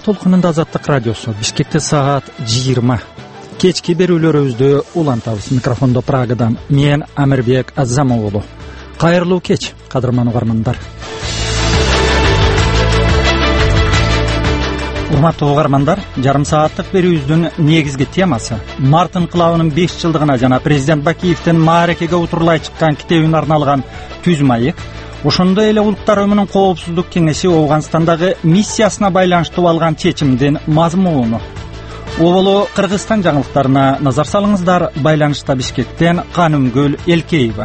толкунунда Азаттык радиосу. Бишкекте саат 20. Кечки берүүлөрүбүздү улантабыз. Микрофондо Прагадан мен Амирбек Азамоğlu. Кайырлуу кеч, кадырман угармандар. Урматтуу угармандар, жарым сааттык берүүбүздүн негизги темасы март инкылабынын 5 жылдыгына жана президент Бакиевдин мааракеге утурлай чыккан китебине арналган түз маек. Ошондой эле Улуттар Уюмунун Коопсуздук кеңеши Афганстандагы миссиясына байланыштуу алган чечимдин мазмуну. Оболу Кыргызстан жаңылыктарына назар салыңыздар. Байланышта Бишкектен Канымгүл Элкеева.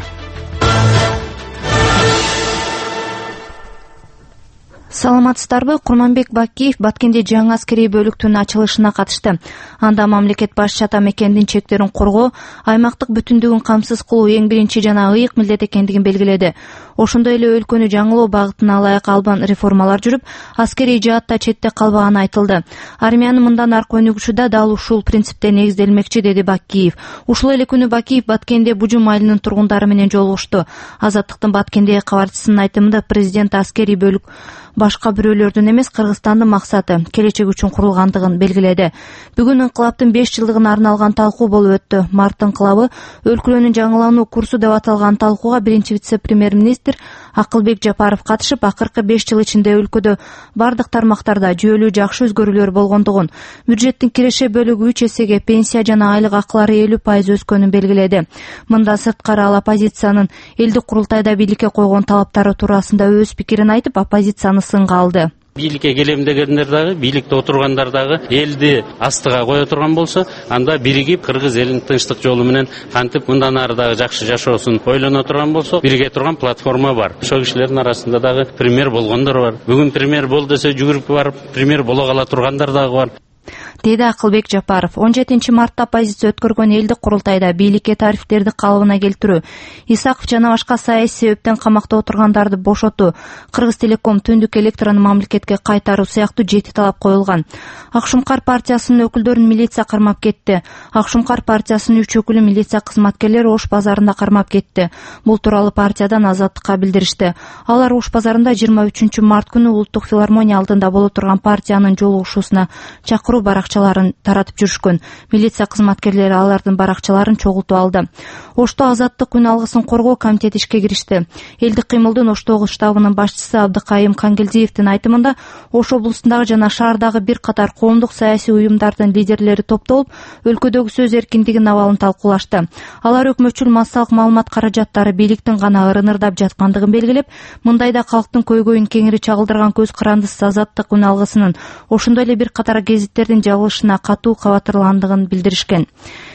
Саламатсыздарбы? Курманбек Бакиев Баткенде жаңы аскерий бөлүктүнүн ачылышына катышты. Анда мамлекет башчысы ата мекендин чектерин коргоо, аймактык бүтүндүгүн камсыз кылуу эң биринчи жана ыйык милдет экендигин белгиледи. Ошондой эле өлкөнү жаңылоо багытына ылайык албан реформалар жүрүп, аскерий жаатта четте калбаганы айтылды. Армиянын мындан аркы өнүгүшү дал ушул принципте негизделмекчи, деди Бакиев. Ушул эле күнү Бакиев Баткенде Бужум айылынын тургундары менен жолугушту. Азаттыктын Баткендеги кабарчысынын айтымында президент аскерий бөлүк башка бирөөлөрдүн эмес, Кыргызстандын максаты, келечек үчүн курулгандыгын белгиледи. Бүгүн инкылаптын 5 жылдыгына арналган талкуу болуп өттү. Март инкылабы өлкөнүн жаңылануу курсу деп аталган талкууга биринчи вице-премьер-министр Акылбек Жапаров катышып, акыркы 5 жыл ичинде өлкөдө бардык тармактарда жүйөлүү жакшы өзгөрүүлөр болгондугун, бюджеттин киреше бөлүгү 3 эсеге, пенсия жана айлык акылары 50% өскөнүн белгиледи. Мындан сырткары ал оппозициянын элдик курултайда бийликке койгон талаптары туурасында өз пикирин айтып, оппозицияны сынга алды. Бийликке келем дегендер дагы, бийликте отургандар дагы элди астыга кое турган болсо, анда биригип кыргыз элинин тынчтык жолу менен кантип мындан ары дагы жакшы жашоосун ойлоно турган болсо, бирге турган платформа бар. Ошол кишилердин арасында дагы премьер болгондор бар. Бүгүн премьер бол десе жүгүрүп барып премьер боло кала тургандар дагы бар, деди Акылбек Жапаров. 17 мартта оппозиция өткөргөн элдик курултайда бийликке тарифтерди калыбына келтирүү, Исаков жана башка саясий себептен камакта отургандарды бошотуу, Кыргыз Телеком түндүк электронун мамлекетке кайтаруу сыяктуу 7 талап коюлган. Акшумкар партиясынын өкүлдөрүн милиция кармап кетти. Акшумкар партиясынын 3 өкүлү милиция кызматкерлери Ош базарында кармап кетти. Бул тууралуу партиядан Азаттыкка билдиришти. Алар Ош базарында 23 март күнү Улуттук филармония алдында боло турган партиянын жолугушуусуна чакыруу баракчаларын таратып жүрүшкөн. Милиция кызматкерлери алардын баракчаларын чогултуп алды. Ошто Азаттык күн алгысын коргоо комитети ишке киришти. Элдик кыймылдын Оштогу штабынын башчысы Абдыкайым Кангелдиевдин айтымында, Ош облусундагы жана шаардагы бир катар коомдук саясий уюмдардын лидерлери топтолуп, өлкөдөгү сөз эркиндигинин абалын талкуулашты. Алар өкмөтчүл массалык маалымат каражаттары бийликтин гана ырынырдап жаткандыгын белгилеп, мындайда калктын көйгөйүн кеңири чагылдырган көз карандысыз Азаттык күн алгысынын, ошондой эле бир катар гезиттердин жабылышына катуу кабатырландыгын билдиришкен.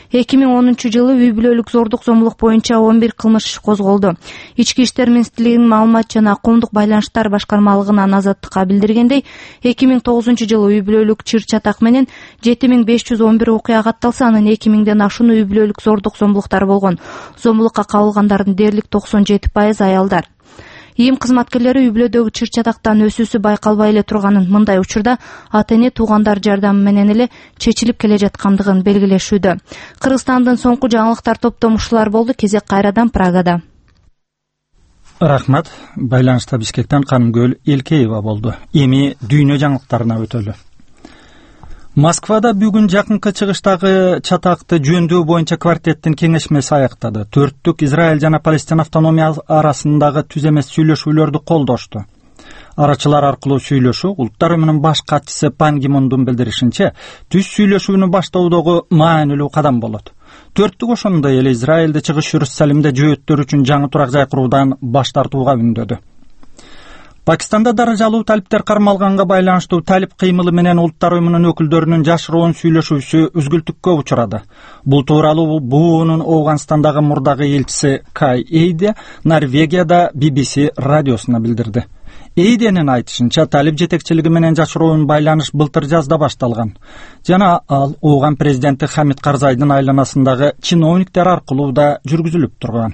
2010 жылы үй бүлөлүк зордук зомбулук боюнча 11 кылмыш иши козголду. Ички иштер министрлигинин маалымат жана коомдук байланыштар башкармалыгынан Азаттыкка билдиргендей, 2009 жылы үй бүлөлүк чыр чатак менен 7511 окуя катталса, анын 2000ден ашуун үй бүлөлүк зордук зомбулуктар болгон. Зомбулукка кабылгандардын дээрлик 97% аялдар. ИИМ кызматкерлери үй бүлөдөгү чыр чатактан өсүүсү байкалбай эле турганын, мындай учурда ата-эне туугандар жардамы менен эле чечилип келе жаткандыгын белгилешүүдө. Кыргызстандын соңку жаңылыктар топтому ушулар болду. Кезек кайрадан Прагада. Рахмат. Байланышта Бишкектен Канымгүл Элкеева болду. Эми дүйнө жаңылыктарына өтөлү. Москвада бүгүн жакынкы чыгыштагы чатакты жөндөө боюнча квартеттин кеңешмеси аяктады. Төрттүк Израиль жана Палестина автономия арасындагы түз эмес сүйлөшүүлөрдү колдошту. Арачылар аркылуу сүйлөшүү Улуттар Уюмунун баш катчысы Пан Ги Мундун билдиришинче, түз сүйлөшүүнү баштоодогу маанилүү кадам болот. Төрттүк ошондой эле Израилде чыгыш Иерусалимде жөөттөр үчүн жаңы турак жай куруудан баш тартууга үндөдү. Пакистанда даражалуу талиптер кармалганга байланыштуу талип кыймылы менен Улуттар Уюмунун өкүлдөрүнүн жашыруун сүйлөшүүсү үзгүлтүккө учурады. Бул тууралуу БУУнун Афганстандагы мурдагы элчиси Кай Эйде Норвегияда BBC радиосуна билдирди. Эйденин айтышынча, талип жетекчилиги менен жашыруун байланыш былтыр жазда башталган. Жана ал Афган президенти Хамид Карзайдын айланасындагы чиновниктер аркылуу да жүргүзүлүп турган.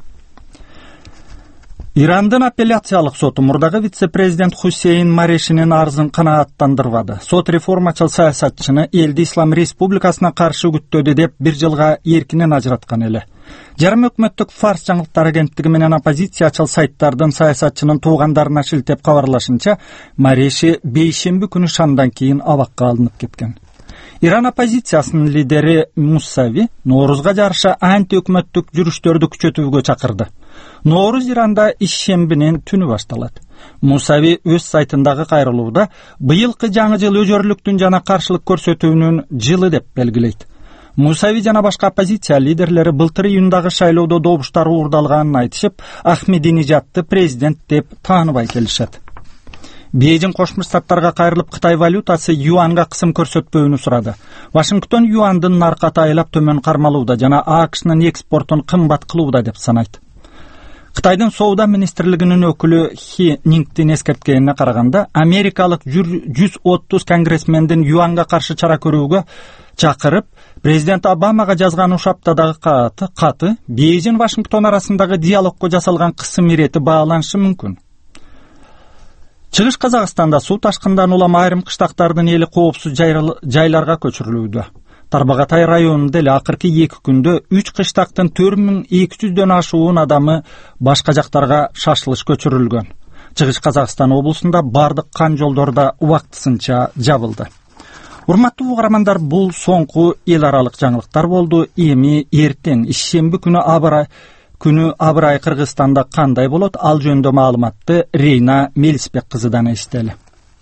Ирандын апелляциялык соту мурдагы вице-президент Хусейн Марешинин арызын канааттандырбады. Сот реформачыл саясатчыны элди Ислам Республикасына каршы үгүттөдү деп 1 жылга эркинен ажыраткан эле. Жарым өкмөттүк Фарс жаңылыктар агенттиги менен оппозициячыл сайттардын саясатчынын туугандарына шилтеп кабарлашынча, Мареши бейшемби күнү шамдан кийин абакка алынып кеткен. Иран оппозициясынын лидери Мусави Ноорузга жарыша анти өкмөттүк жүрүштөрдү күчөтүүгө чакырды. Ноорuz Иранда ишембинин түнү башталат. Мусави өз сайтындагы кайрылууда быйылкы жаңы жыл өжөрлүктүн жана каршылык көрсөтүүнүн жылы деп белгилейт. Мусави жана башка оппозиция лидерлери былтыр июндагы шайлоодо добуштар уурдалганын айтышып, Ахмединежадты президент деп тааныбай келишет. Бейжин Кошмо Штаттарга кайрылып Кытай валютасы юанга кысым көрсөтпөөнү сурады. Вашингтон юандын наркы айлап төмөн кармалууда жана АКШнын экспортун кымбат кылууда деп санайт. Кытайдын Соода министрлигинин өкүлү Хи Нингтин эскерткенине караганда, америкалык 130 конгрессмендин юанга каршы чара көрүүгө чакырып, президент Обамага жазган уш аптадагы каты Бейжин Вашингтон арасындагы диалогго жасалган кысым ирети бааланышы мүмкүн. Чыгыш Казакстанда суу ташкындан улам айрым кыштактардын эли коопсуз жайларга көчүрүлүүдө. Тарбагатай районунда эле акыркы 2 күндө 3 кыштактын 4200дөн ашуун адамы башка жактарга шашылыш көчүрүлгөн. Чыгыш Казакстан облусунда бардык кан жолдор да убактысынча жабылды. Урматтуу угармандар, бул соңку эл аралык жаңылыктар болду. Эми эртең ишемби күнү абырай Кыргызстанда кандай болот? Ал жөнүндө маалыматты Рейна Мелисбек кызыдан эстели.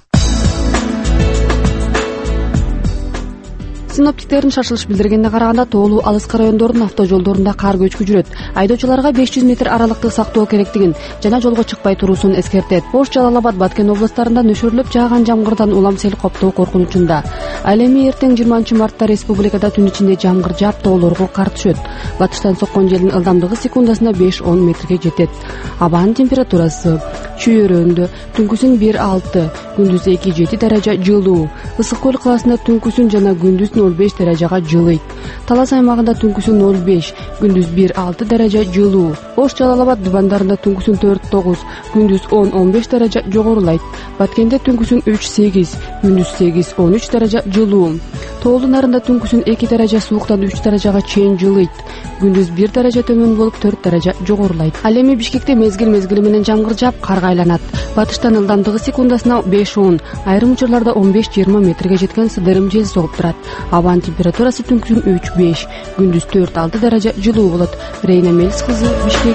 Синоптиктердин шашылыш билдиргенине караганда, тоолуу алыскы райондордун автожолдорунда кар көчкү жүрөт. Айдоочуларга 500 метр аралыктык сактоо керектигин жана жолго чыкпай туруусун эскертет. Ош, Жалал Абад, Баткен областарында нөшөрлөп жааган жамгырдан улам сел коптоо коркунучунда. Ал эми эртең 20 мартта республикада түн ичинде жамгыр жаап тоолорго кар түшөт. Батыштан соккон желдин ылдамдыгы секундасына 5-10 метрге жетет. Абанын температурасы чүйөрөндө түнкүсүн 1-6, күндүз 2-7 даража жылуу. Ысык көл каласында түнкүсүн жана күндүз 0,5 даражага жылыйт. Талас аймагында түнкүсүн 0,5, күндүз 1-6 даража жылуу. Ош, Жалал Абад дубандарында түнкүсүн 4-9, күндүз 10-15 даража жогорулайт. Баткенде түнкүсүн 3-8, күндүз 8-13 даража жылуу. Тоолуу нарында түнкүсүн 2 даража сууктан 3 даражага чейин жылыйт. Күндүз 1 даража төмөн болуп 4 даража жогорулайт. Ал эми Бишкекте мезгил менен жамгыр жаап карга айланат. Батыштан ылдамдыгы секундасына 5-10, айрым учурларда 15-20 метрге жеткен сыдырым жел согуп турат. Абанын температурасы түнкүсүн 3-5, күндүз 4-6 даража жылуу болот. Рейна Мелис кызы, Бишкек.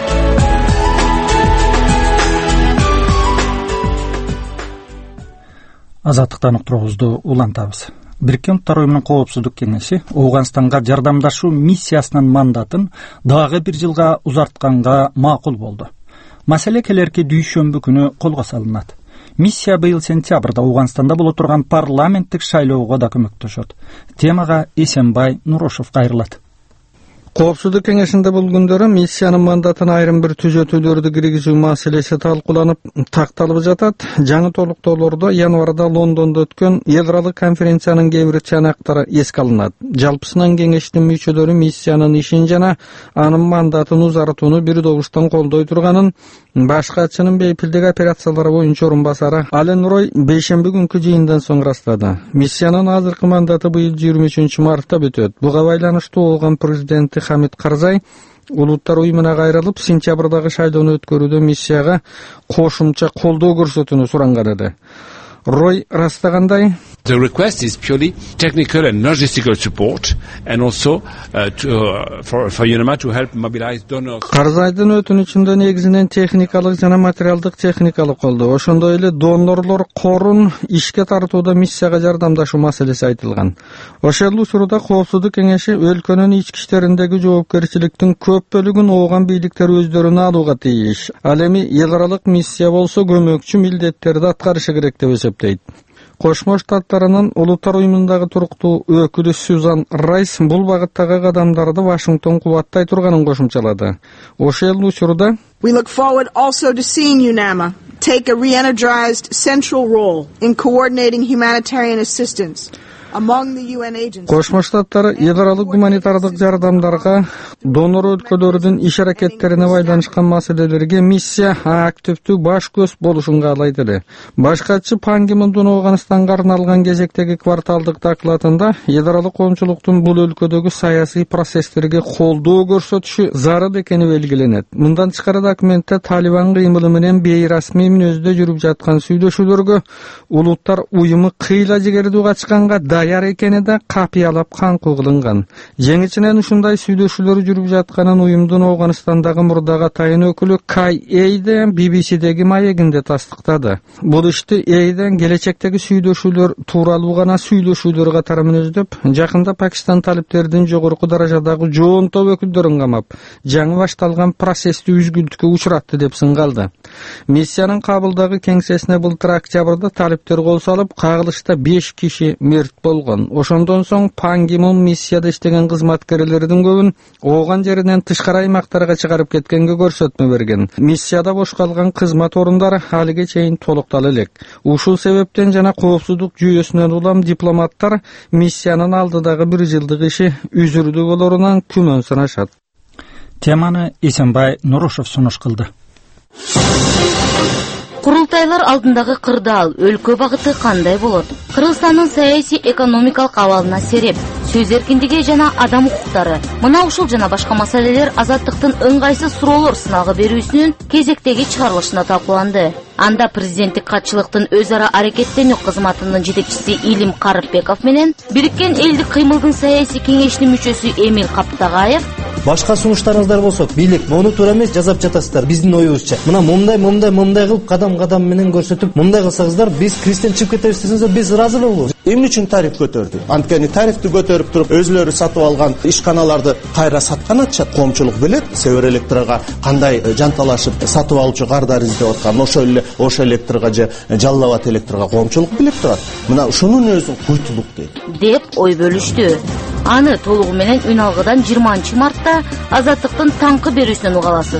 Азаттыктан уктуруубузду улантабыз. Бириккен Уттар уюмунун коопсуздук кеңеши Ооганстанга жардамдашуу миссиясынын мандатын дагы 1 жылга узартканга макул болду. Маселе келерки дүйшөмбү күнү колго салынат. Миссия быйыл сентябрда Ооганстанда боло турган парламенттик шайлоого да көмөктөшөт. Темага Эсенбай Нурошов кайрылат. Коопсуздук кеңешинде бул күндөрү миссиянын мандатын айрым бир түзөтүүлөрдү киргизүү маселеси талкууланып такталып жатат. Жаңы толуктоолордо январда Лондондо өткөн эл аралык конференциянын кээ бир чанактары эске алынат. Жалпысынан кеңештин мүчөлөрү миссиянын ишин жана анын мандатын узартууну бир добуштан колдой турганын баш катчынын бейпилдик операциялары боюнча орун басары Ален Рой бейшемби күнкү жыйындан соң ырастады. Миссиянын азыркы мандаты быйыл 23 мартта бүтөт. Буга байланыштуу болгон президенти Хамид Карзай Улуттар уюмуна кайрылып, сентябрдагы шайлоону өткөрүүдө миссияга кошумча колдоо көрсөтүүнү суранган эди. Рой растагандай, the request is purely technical and logistical support, and also for UNAMA to help mobilize donors. Карзайдын өтүнүчүндө негизинен техникалык жана материалдык техникалык колдоо, ошондой эле донорлор корун ишке тартууда миссияга жардамдашуу маселеси айтылган. Ошол учурда Коопсуздук кеңеши өлкөнүн ички иштериндеги жоопкерчиликтин көп бөлүгүн ооган бийликтер өздөрүнө алууга тийиш. Ал эми эл аралык миссия болсо көмөкчү милдеттерди аткарышы керек деп эсептейт. Кошмо Штаттарынын Улуттар уюмундагы туруктуу өкүлү Сюзан Райс бул багыттагы кадамдарды Вашингтон кубаттай турганын кошумчалады. Ошол учурда We look forward also to seeing UNAMA take a re-energized central role in coordinating humanitarian assistance. among the UN agencies. Кошмо Штаттар эл аралык гуманитардык жардамдарга донор өлкөлөрдүн иш аракеттерине байланышкан маселелерге миссия активдүү баш көз болушун каалайт эле. Баш катчы Пан Ги Мундун Афганистанга арналган кезектеги кварталдык докладында эл аралык коомчулуктун бул өлкөдөгү саясий процесстерге колдоо көрсөтүшү зарыл экени белгиленет. Мындан тышкары документте Талибан кыймылы менен бейрасмий мүнөздө жүрүп жаткан сүйлөшүүлөргө улуттар уюму кыйла жигердүү качканга даяр экени да капыялап канкуу кылынган. Жеңичинен ушундай сүйлөшүүлөр жүрүп жатканын уюмдун Афганистандагы мурдагы тайын өкүлү Кай Эйден BBC'деги маегинде тастыктады. Бул ишти Эйден келечектеги сүйлөшүүлөр тууралуу гана сүйлөшүүлөр катары мүнөздөп, жакында Пакистан талиптердин жогорку даражадагы жоонтоо өкүлдөрүн камап, жаңы башталган процессти үзгүлтүккө учуратты деп сынгалды. Миссиянын Кабылдагы кеңсесине былтыр октябрда талиптер кол салып, кагылышта 5 киши мерт болгон. Ошондон соң Пан Ги Мун миссияда иштеген кызматкерлердин көбүн ооган жеринен тышкары аймактарга чыгарып кеткенге көрсөтмө берген. Миссияда бош калган кызмат орундары алыга чейин толуктала элек. Ушул себептен жана коопсуздук жүйөсүнөн улам дипломаттар миссиянын алдыдагы 1 жылдык иши үзүрдүү болорунан күмөн санашат. Теманы Эсенбай Нурушев сунуш кылды. Курултайлар алдындагы кырдаал өлкө багыты кандай болот? Кыргызстандын саясий экономикалык абалына сереп, сөз эркиндиги жана адам укуктары, мына ушул жана башка маселелер азаттыктын ыңгайсыз суроолор сынагы берүүсүнүн кезектеги чыгарылышында талкууланды. Анда президенттик катчылыктын өз ара аракеттенүү кызматынын жетекчиси Илим Карыпбеков менен Бириккен Элдик кыймылдын саясий кеңешинин мүчөсү Эмил Каптагаев башка сунуштарыңыздар болсо, бийлик мону туура эмес жазап жатасыздар биздин оюбузча. Мына мындай кылып кадам менен көрсөтүп, мындай кылсаңыздар биз кристен чыгып кетебиз десеңиздер, биз ыраазы болобуз. Эмне үчүн тариф көтөрдү? Анткени тарифти көтөрүп туруп, өзлөрү сатып алган ишканаларды кайра саткан атышат, коомчулук билет, Север Электрга кандай жанталашып сатып алуучу кардар издеп аткан, ошо Электрга же Жалал-Абад Электрга коомчулук билет турат. Мына ушунун өзү куйтулук деп ой бөлүштү. Аны толугу менен үн алгыдан 20 мартта азаттыктын таңкы берүүсүнөн уга аласыз.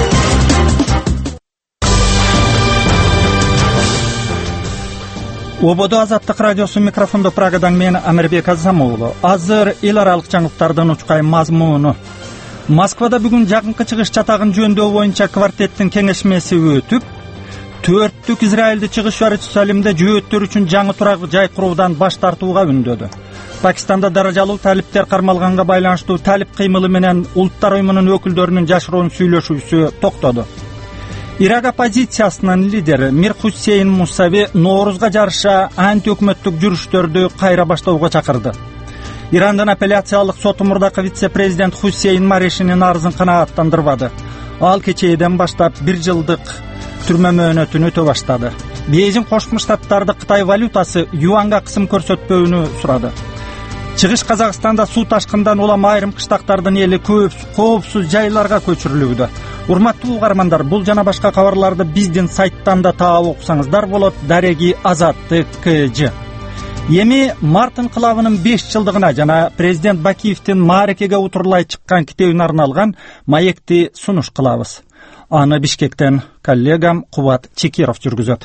Ободо Азаттык радиосу микрофондо Прагадан мен Амирбек Азамуулу. Азыр эл аралык жаңылыктардын учкай мазмуну. Москвада бүгүн жакынкы чыгыш чатагын жөндөө боюнча квартеттин кеңешмеси өтүп, 4-түк Израилди чыгыш Иерусалимде жөөттөр үчүн жаңы турак жай куруудан баш тартууга үндөдү. Пакистанда даражалуу талиптер кармалганга байланыштуу талип кыймылы менен улуттар уюмунун өкүлдөрүнүн жашыруун сүйлөшүүсү токтоду. Ирак оппозициясынын лидери Мир Хусейн Мусави Ноорузга жарыша анти-өкмөттүк жүрүштөрдү кайра баштоого чакырды. Ирандын апелляциялык соту мурдакы вице-президент Хусейн Марешинин арызын канааттандырбады. Ал кечээден баштап 1 жылдык түрмө мөөнөтүн өтө баштады. Бейжиң Кошмо Штаттарды Кытай валютасы юанга кысым көрсөтпөөнү сурады. Чыгыш Казакстанда суу ташкындан улам айрым кыштактардын эли коопсуз жайларга көчүрүлүүдө. Урматтуу угармандар, бул жана башка кабарларды биздин сайттан да таап окусаңыздар болот. Дареги Азаттык КЖ. Эми март инкылабынын 5 жылдыгына жана президент Бакиевдин маарекеге утурлай чыккан китебине арналган маекти сунуш кылабыз. Аны Бишкектен коллегам Кубат Чекиров жүргүзөт.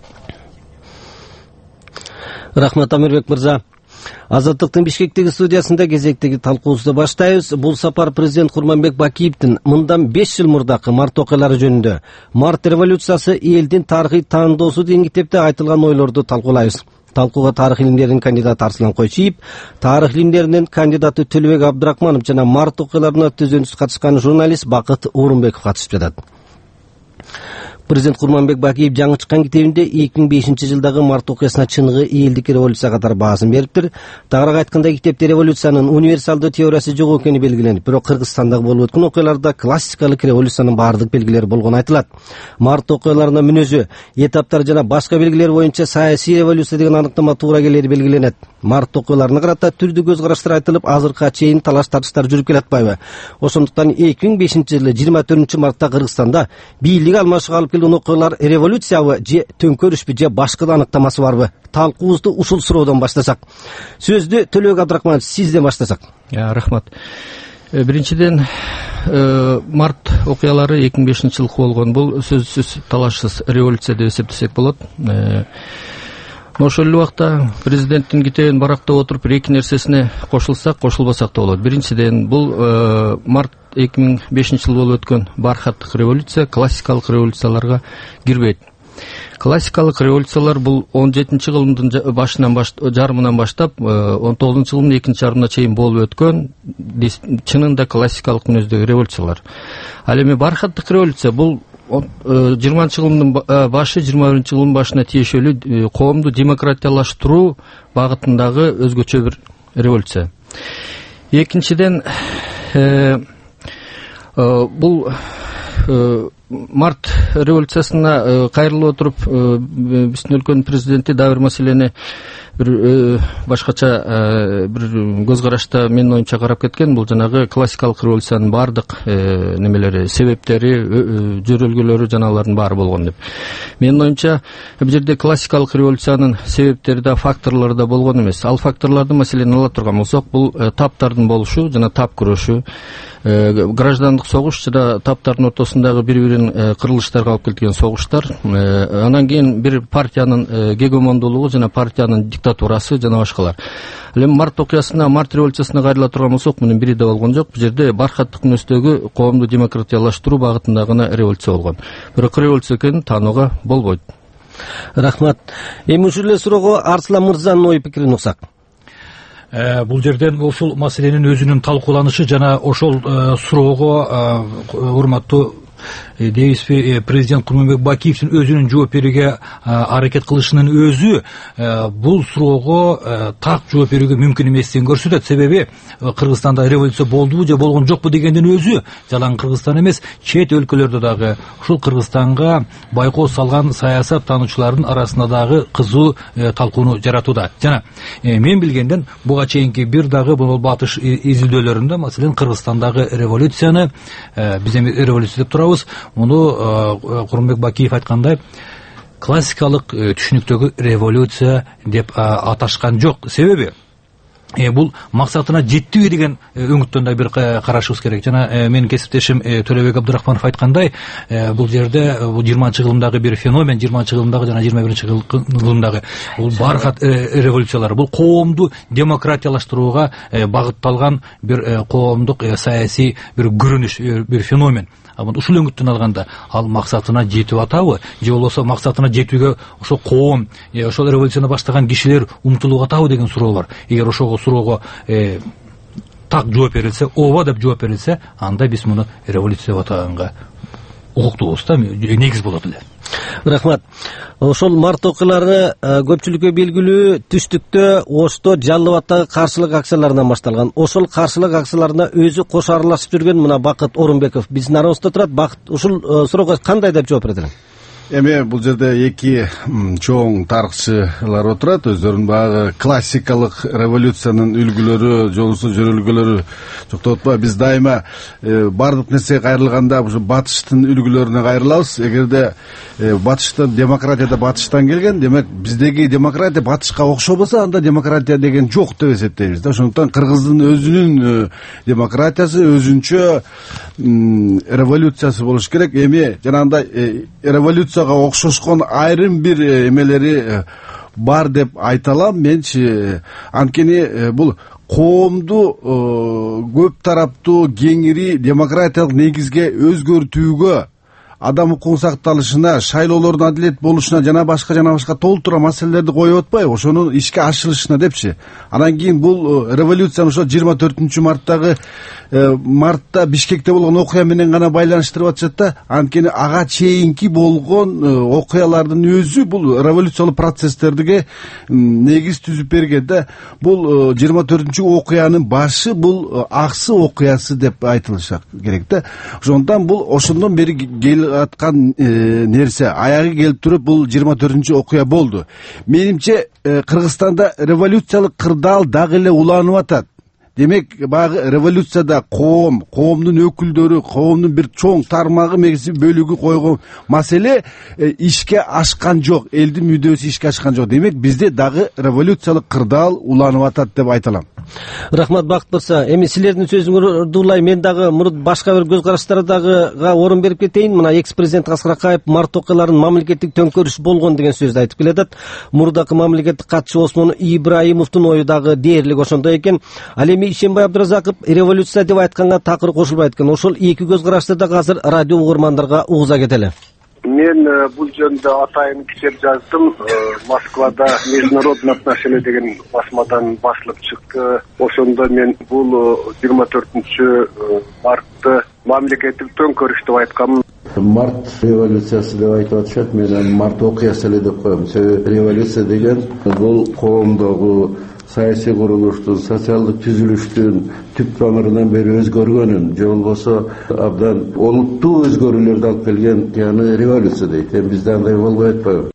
Рахмат Амирбек мырза. Азаттыктын Бишкектеги студиясында кезектеги талкуубузду баштайбыз. Бул сапар президент Курманбек Бакиевдин мындан 5 жыл мурдакы март окуялары жөнүндө «Март революциясы элдин тарыхый таандоосу» деген китепте айтылган ойлорду талкуулайбыз. Талкууга тарых илимдеринин кандидаты Арслан Койчиев, тарых илимдеринин кандидаты Төлөбек Абдрахманов жана март окуяларына төзөнсүз катышкан журналист Бакыт Орунбеков катышып жатат. Президент Курманбек Бакиев жаңы чыккан китебинде 2005 жылдагы март окуясына чыныгы элдик революция катары баасын бериптир. Тагыраак айтканда, китепте революциянын универсалдуу теориясы жок экени белгиленип, бирок Кыргызстандагы болуп өткөн окуяларда классикалык революциянын баардык белгилери болгону айтылат. Март окуяларынын мүнөзү, этаптар жана башка белгилер боюнча саясий революция деген аныктама туура келери белгиленет. Март окуяларына карата түрдүү көз караштар айтылып, азыркыга чейин талаш тартыштар жүрүп келатпайбы? Ошондуктан 2005 жылы 24 мартта Кыргызстанда бийлик алмашууга алып келген окуялар революциябы же төңкөрүшпү же башка да аныктамасы барбы? Талкуубузду ушул суроодон баштасак. Сөздү Төлөбек Абдрахманов сизден баштасак. Рахмат. Биринчиден, март окуялары 2005 жылкы болгон. Бул сөзсүз талашсыз революция деп эсептесек болот. Ошол эле убакта президенттин китебин барактап отуруп бир эки нерсесине кошулсак, кошулбасак да болот. Биринчиден, бул март 2005-жылы болуп өткөн бархаттык революция классикалык революцияларга кирбейт. Классикалык революциялар бул 17-кылымдын жарымынан баштап 19-кылымдын экинчи жарымына чейин болуп өткөн чынында классикалык мүнөздөгү революциялар. Ал эми бархаттык революция бул 20-кылымдын башы 21-кылымдын башына тиешелүү коомду демократиялаштыруу багытындагы өзгөчө бир революция. Экинчиден, бул март революциясына кайрылып отуруп биздин өлкөнүн президенти дагы бир маселени бир башкача бир көз карашта менин оюмча карап кеткен. Бул жанагы классикалык революциянын баардык немелери, себептери, жөрөлгөлөрү жаналардын баары болгон деп. Менин оюмча бул жерде классикалык революциянын себептери да, факторлору да болгон эмес. Ал факторлорду маселени ала турган болсок, бул таптардын болушу жана тап күрөшү, граждандык согуш жана таптардын ортосундагы бири-бирин кырылыштарга алып келген согуштар, анан кийин бир партиянын гегемондуулугу жана партиянын диктатурасы жана башкалар. Ал эми март окуясына, март революциясына кайрыла турган болсок, мунун бири да болгон жок. Бул жерде бархаттык мүнөздөгү коомду демократиялаштыруу багытында гана революция болгон. Бирок революция экенин таанууга болбойт. Рахмат. Эми ушул эле суроого Арслан мырзанын ой пикирин уксак. Бул жерден ушул маселенин өзүнүн талкууланышы жана ошол суроого урматтуу дейбизби, президент Курманбек Бакиевдин өзүнүн жооп берүүгө аракет кылышынын өзү бул суроого так жооп берүүгө мүмкүн эместигин көрсөтөт. Себеби Кыргызстанда революция болдубу же болгон жокпу дегендин өзү жалаң Кыргызстан эмес, чет өлкөлөрдө дагы ушул Кыргызстанга байкоо салган саясат таануучулардын арасында дагы кызуу талкууну жаратууда. Жана мен билгенден буга чейинки бир дагы бул батыш изилдөөлөрүндө, маселен, Кыргызстандагы революцияны биз эми революция деп турабыз. Муну Курманбек Бакиев айткандай, классикалык түшүнүктөгү революция деп аташкан жок. Себеби бул максатына жеттиби деген өңүттөн да бир карашыбыз керек. Жана менин кесиптешим Төлөбек Абдырахманов айткандай, бул жерде 20-кылымдагы бир феномен, 20-кылымдагы жана 21-кылымдагы бул бархат революциялар, бул коомду демократиялаштырууга багытталган бир коомдук саясий бир көрүнүш, бир феномен. Ушул өңүттөн алганда ал максатына жетип атабы, же болбосо максатына жетүүгө ошо коом, ошол революцияны баштаган кишилер умтулуп атабы деген суроо бар. Эгер ошого суроого так жооп берилсе, ооба деп жооп берилсе, анда биз муну революция деп атаганга укуктуубуз да, негиз болот эле. Рахмат. Ошол март окуялары көпчүлүккө белгилүү түштүктө Ошто Жалал абадтагы каршылык акцияларынан башталган. Ошол каршылык акцияларына өзү кош аралашып жүргөн мына Бакыт Орунбеков биздин арамызда турат. Бакыт, ушул суроого кандай деп жооп берет элең? Эми бул жерде эки чоң тарыхчылар отурат. Өздөрүнүн баягы классикалык революциянын үлгүлөрү, жолусу жөрөлгөлөрү жоктоп атпайбы. Биз дайыма бардык нерсеге кайрылганда ушу батыштын үлгүлөрүнө кайрылабыз. Эгерде батыштан демократия батыштан келген, демек биздеги демократия батышка окшобосо, анда демократия деген жок деп эсептейбиз да. Ошондуктан Кыргыздын өзүнүн демократиясы, өзүнчө революциясы болуш керек. Эми жанагындай революция окшошкон айрым бир эмелери бар деп айта алам менчи. Анткени бул коомду көп тараптуу, кеңири демократиялык негизге өзгөртүүгө, адам укугунун сакталышына, шайлоолордун адилет болушуна жана башка толтура маселелерди коюп атпайбы, ошонун ишке ашырылышына депчи. Анан кийин бул революцияны ошо 24-марттагы мартта Бишкекте болгон окуя менен гана байланыштырып атышат да. Анткени ага чейинки болгон окуялардын өзү бул революциялык процесстерге негиз түзүп берген да. Бул 24-окуянын башы бул аксы окуясы деп айтылыша керек да. Ошондон бул ошондон бери келип аткан нерсе, аягы келип туруп бул 24-окуя болду. Менимче Кыргызстанда революциялык кырдаал дагы эле уланып атат. демек баягы революцияда коомдун өкүлдөрү, коомдун бир чоң тармагы бөлүгү койгон маселе ишке ашкан жок, элдин мүдөөсү ишке ашкан жок. Демек бизде дагы революциялык кырдаал уланып атат деп айта алам. Рахмат Бакыт мырза. Эми силердин сөзүңөрдү улай мен дагы мурут башка бир көз караштардагыга орун берип кетейин. Мына экс-президент Аскар Акаев март окуяларын мамлекеттик төңкөрүш болгон деген сөздү айтып келатат. Мурдакы мамлекеттик катчы Осмон Ибраимовдун ою дагы дээрлик ошондой экен. Ал эми Ишенбай Абдыразаков революция деп айтканга такыр кошулбайт экен. Ошол эки көз карашты дагы азыр радио угармандарга угуза кетели. Мен бул жөнүндө атайын китеп жаздым. Москвада международный отношения деген басмадан басылып чыкты. Ошондо мен бул 24 мартты мамлекеттик төңкөрүш деп айткам. Март революциясы деп айтып атышат. Мен март окуясы эле деп коем. Себеби революция деген бул коомдогу саясий курулуштун, социалдык түзүлүштүн түп тамырынан бери өзгөргөнүн, же болбосо абдан олуттуу өзгөрүүлөрдү алып келген яны революция дейт. Бизде андай болбой атпайбы?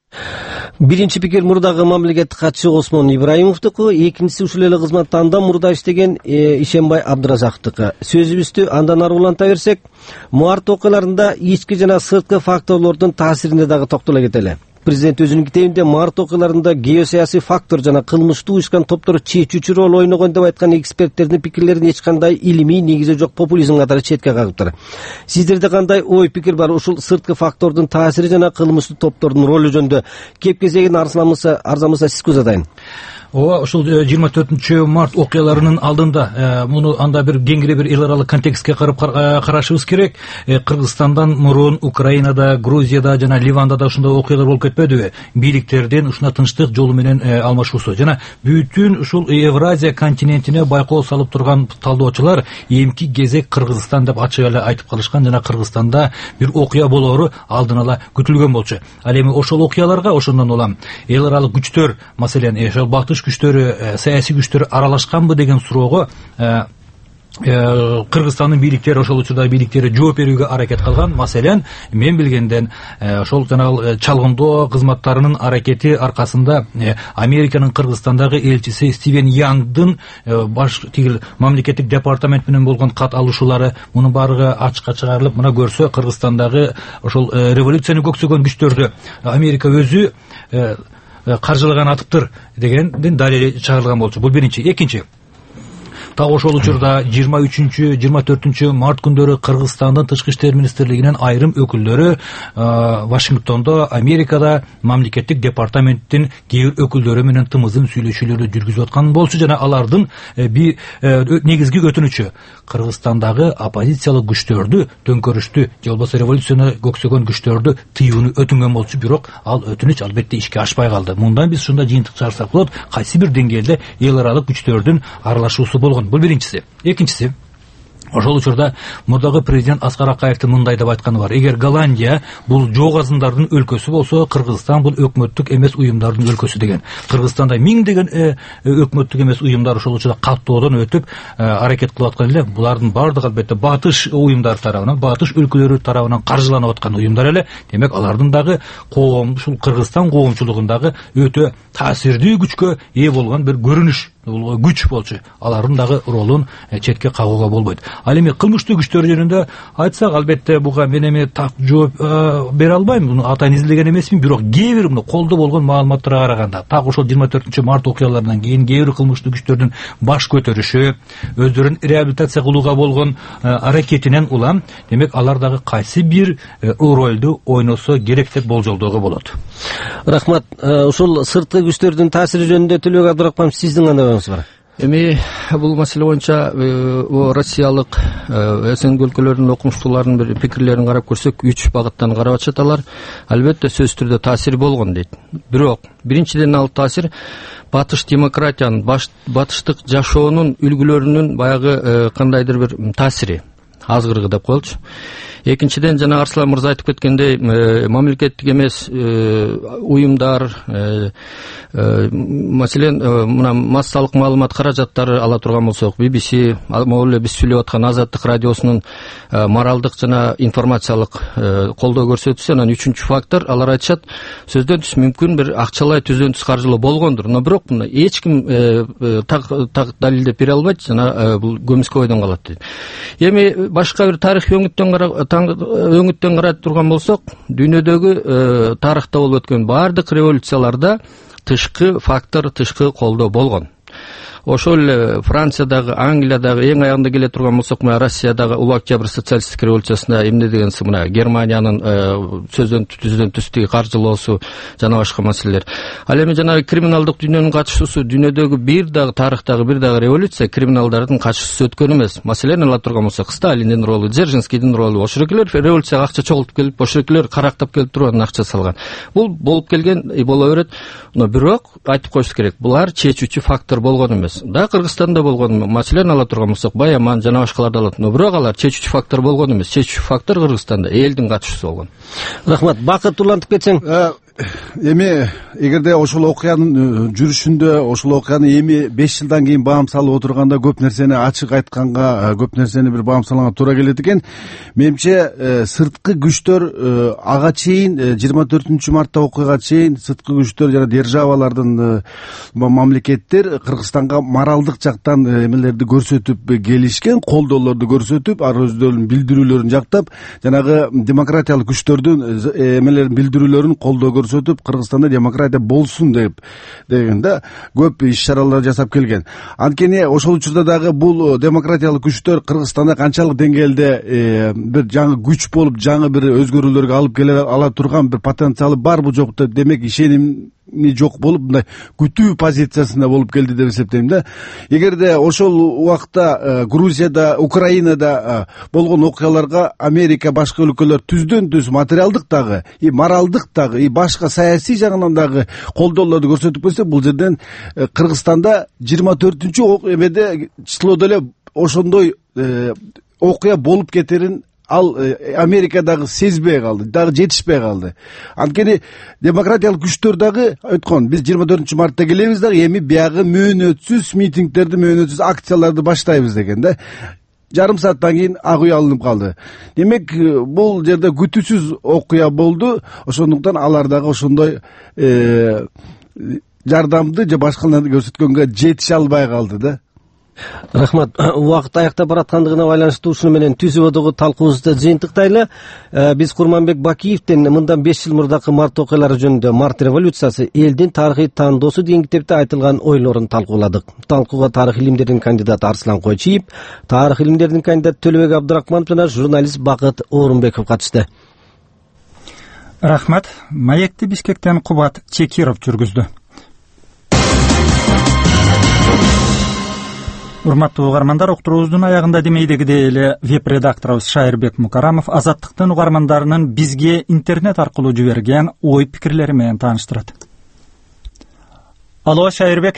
Биринчи пикир мурдагы мамлекеттик катчы Осмон Ибраимовдуку, экинчиси ушул эле кызматта андан мурда иштеген Ишенбай Абдыразаковдуку. Сөзүбүздү андан ары уланта берсек, март окуяларында ички жана сырткы факторлордун таасирине дагы токтоло кетели. Президент өзүнүн китебинде март окуяларында геосаясий фактор жана кылмыштуу уюшкан топтор чечүүчү роль ойногон деп айткан эксперттердин пикирлерин эч кандай илимий негизи жок популизм катары четке кагыптыр. Сиздерде кандай ой пикир бар ушул сырткы фактордун таасири жана кылмыштуу топтордун ролу жөнүндө? Кеп кезегин Арзан мырза сизге узатайын. Ооба, ушул 24 март окуяларынын алдында муну анда бир кеңири бир эл аралык контекстке карашыбыз керек. Кыргызстандан мурун Украинада, Грузияда жана Ливанда да ушундай окуялар болуп кетпедиби? Бийликтердин ушуна тынчтык жолу менен алмашуусу жана бүтүн ушул Евразия континентине байкоо салып турган талдоочулар эмки кезек Кыргызстан деп ачык эле айтып калышкан жана Кыргызстанда бир окуя болоору алдын ала күтүлгөн болчу. Ал эми ошол окуяларга ошондон улам эл аралык күчтөр, маселен ошол батыш күчтөрү, саясий күчтөр аралашканбы деген суроого Кыргызстандын бийликтери, ошол учурда бийликтери жооп берүүгө аракет кылган. Маселен, мен билгенден ошол жанагы чалгындоо кызматтарынын аракети аркасында Американын Кыргызстандагы элчиси Стивен Янгдын баш тигил мамлекеттик департамент менен болгон кат алышуулары, мунун баардыгы ачыкка чыгарылып, мына көрсө Кыргызстандагы ошол революцияны көксөгөн күчтөрдү Америка өзү каржылаган атыптыр дегендин далили чыгарылган болчу. Бул биринчи. Экинчи, так ошол учурда 23-24 март күндөрү Кыргызстандын тышкы иштер министрлигинин айрым өкүлдөрү Вашингтондо, Америкада мамлекеттик департаменттин кээ бир өкүлдөрү менен тымыздын сүйлөшүүлөрдү жүргүзүп аткан болчу жана алардын бир негизги өтүнүчү Кыргызстандагы оппозициялык күчтөрдү, төңкөрүштү же болбосо революцияны көксөгөн күчтөрдү тыюуну өтүнгөн болчу, бирок ал өтүнүч албетте ишке ашпай калды. Мындан биз ушундай жыйынтык чыгарсак болот, кайсы бир деңгээлде эл аралык күчтөрдүн аралашуусу болгон. Бул биринчиси. Экинчиси, ошол учурда мурдагы президент Аскар Акаевдин мындай деп айтканы бар: эгер Голландия бул жоогазындардын өлкөсү болсо, Кыргызстан бул өкмөттүк эмес уюмдардын өлкөсү деген. Кыргызстанда миңдеген өкмөттүк эмес уюмдар ошол учурда каттоодон өтүп аракет кылып аткан эле. Булардын баардыгы албетте батыш уюмдар тарабынан, батыш өлкөлөрү тарабынан каржыланып аткан уюмдар эле. Демек, алардын дагы коом, ушул Кыргызстан коомчулугундагы өтө таасирдүү күчкө ээ болгон бир көрүнүш, күч болчу. Алардын дагы ролун четке кагууга болбойт. Ал эми кылмыштуу күчтөр жөнүндө айтсак, албетте буга мен эми так жооп бере албайм. Муну атайын изилдеген эмесмин, бирок кээ бир колдо болгон маалыматтарга караганда, так ошол 24 март окуяларынан кийин кээ бир кылмыштуу күчтөрдүн баш көтөрүшү, өздөрүн реабилитация кылууга болгон аракетинен улам, демек алар дагы кайсы бир ролду ойносо керек деп болжолдоого болот. Рахмат. Ушул сырткы күчтөрдүн таасири жөнүндө Төлөбек Абдырахманов, сиздин кандай оюңуз бар? Эми бул маселе боюнча Россиялык СНГ өлкөлөрүнүн окумуштууларынын бир пикирлерин карап көрсөк, 3 багыттан карап атышат алар. Албетте сөзсүз түрдө таасир болгон дейт. Бирок биринчиден ал таасир батыш демократиянын, батыштык жашоонун үлгүлөрүнүн баягы кандайдыр бир таасири азгыргы деп коелучу. Экинчиден жана Арслан мырза айтып кеткендей, мамлекеттик эмес уюмдар, маселен мына массалык маалымат каражаттары ала турган болсок, BBC, могу эле биз сүйлөп аткан Азаттык радиосунун моралдык жана информациялык колдоо көрсөтүшсө, анан үчүнчү фактор, алар айтышат, сөздөн түз мүмкүн бир акчалай түзөнтүс каржылоо болгондур, но бирок мына эч ким так далилдеп бере албайт, жана бул көмүскө бойдон калат дейт. Эми башка бир тарыхый өңүттөн карап турган болсок, дүйнөдөгү тарыхта болуп өткөн баардык революцияларда тышкы фактор, тышкы колдоо болгон. Ошол эле Франциядагы, Англиядагы, эң аягында келе турган болсок, мына Россиядагы Улуу Октябрь социалисттик революциясында эмне дегенси, мына Германиянын сөздөн түздүгү каржылоосу жана башка маселелер. Ал эми жанагы криминалдык дүйнөнүн катышуусу, дүйнөдөгү бир дагы тарыхтагы бир дагы революция криминалдардын катышуусу өткөн эмес. Маселен ала турган болсок, Сталиндин ролу, Дзержинскийдин ролу, ошол экелер революцияга акча чогултуп келип, ошол экелер карактап келип туруп анан акча салган. Бул болуп келген боло берет. Но бирок айтып коюш керек, булар чечүүчү фактор болгон эмес. Да, Кыргызстанда болгон, маселен ала турган болсок, Баяман жана башкаларды алат. Но бирок алар чечүүчү фактор болгон эмес. Чечүүчү фактор Кыргызстанда элдин катышуусу болгон. Рахмат. Бакыт улантып кетсең. Эми эгерде ошол окуянын жүрүшүндө, ошол окуяны эми 5 жылдан кийин баам салып отурганда көп нерсени ачык айтканга, көп нерсени бир баам салганга туура келет экен. Менимче сырткы күчтөр ага чейин 24 мартта окуяга чейин сырткы күчтөр жана державалардын мамлекеттер Кыргызстанга моралдык жактан эмелерди көрсөтүп келишкен, колдоолорду көрсөтүп, ар өздөрүнүн билдирүүлөрүн жактап, жанагы демократиялык күчтөрдүн эмелерин билдирүүлөрүн колдоо көрсөтүп, Кыргызстанда демократия болсун деген да көп иш-чаралар жасап келген. Анткени ошол учурда дагы бул демократиялык күчтөр Кыргызстанда канчалык деңгээлде бир жаңы күч болуп, жаңы бир өзгөрүүлөргө алып келе ала турган бир потенциалы барбы жокпу, демек ишеним жок болуп, мындай күтүү позициясында болуп келди деп эсептейм да. Эгерде ошол убакта Грузияда, Украинада болгон окуяларга Америка, башка өлкөлөр түздөн түз материалдык дагы, моралдык дагы, башка саясий жагынан дагы колдоолорду көрсөтүп койсо, бул жерден Кыргызстанда 24-чү эмеде числодо эле ошондой окуя болуп кетерин ал Америка дагы сезбей калды, дагы жетишпей калды. Анткени демократиялык күчтөр дагы айткан, биз 24 мартта келебиз дагы, эми биягы мөөнөтсүз митингдерди, мөөнөтсүз акцияларды баштайбыз деген да. Жарым сааттан кийин ак үй алынып калды. Демек, бул жерде күтүүсүз окуя болду. Ошондуктан алар дагы ошондой жардамды же башкаларды көрсөткөнгө жетише албай калды да. Рахмат. Убакыт аяктап бараткандыгына байланыштуу ушуну менен түзүүбөдөгү талкуубузду жыйынтыктайлы. Биз Курманбек Бакиевдин мындан 5 жыл мурдакы март окуялары жөнүндө «Март революциясы элдин тарыхый тандоосу» деген китепте айтылган ойлорун талкууладык. Талкууга тарых илимдеринин кандидаты Арслан Койчиев, тарых илимдеринин кандидаты Төлөбек Абдрахманов жана журналист Бакыт Оорунбеков катышты. Рахмат. Маекти Бишкектен Кубат Чекиров жүргүздү. Урматтуу угармандар, уктуруубуздун аягында демейдегидей эле веб-редакторубуз Шайырбек Мукарамов Азаттыктын угармандарынын бизге интернет аркылуу жиберген ой пикирлери менен тааныштырат. Алло, Шайырбек.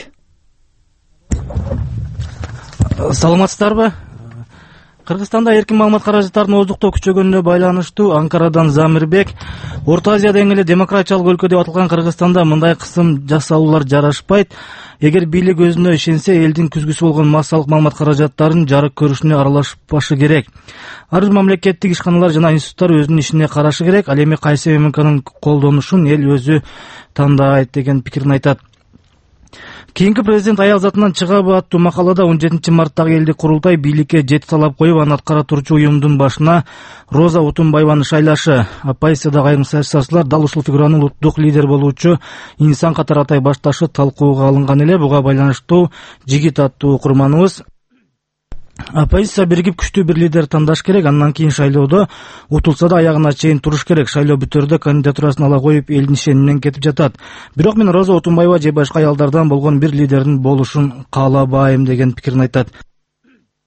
Саламатсыздарбы? Кыргызстанда эркин маалымат каражаттарын ооздуктоо күчөгөнүнө байланыштуу Анкарадан Замирбек, Орто Азияда эң эле демократиялык өлкө деп аталган Кыргызстанда мындай кысым жасалуулар жарашпайт. Эгер бийлик өзүнө ишенсе, элдин күзгүсү болгон массалык маалымат каражаттарын жарык көрүшүнө аралашпашы керек. Ар бир мамлекеттик ишканалар жана институттар өзүнүн ишине карашы керек. Ал эми кайсы ММКнын колдонушун эл өзү тандайт деген пикирин айтат. Кийинки президент аял затынан чыгабы аттуу макалада 17 марттагы элдик курултай бийликке 7 талап коюп, аны аткара турчу уюмдун башына Роза Утунбаеваны шайлашы. Оппозициядагы айрым саясатчылар дал ушул фигуранын улуттук лидер болуучу инсан катары атай башташы талкууга алынган эле. Буга байланыштуу Жигит аттуу окурманыбыз: оппозиция биригип күчтүү бир лидер тандаш керек, андан кийин шайлоодо утулса да аягына чейин туруш керек. Шайлоо бүтөрдө кандидатурасын ала коюп элдин ишениминен кетип жатат. Бирок мен Роза Утунбаева же башка аялдардан болгон бир лидердин болушун каалабайм деген пикирин айтат.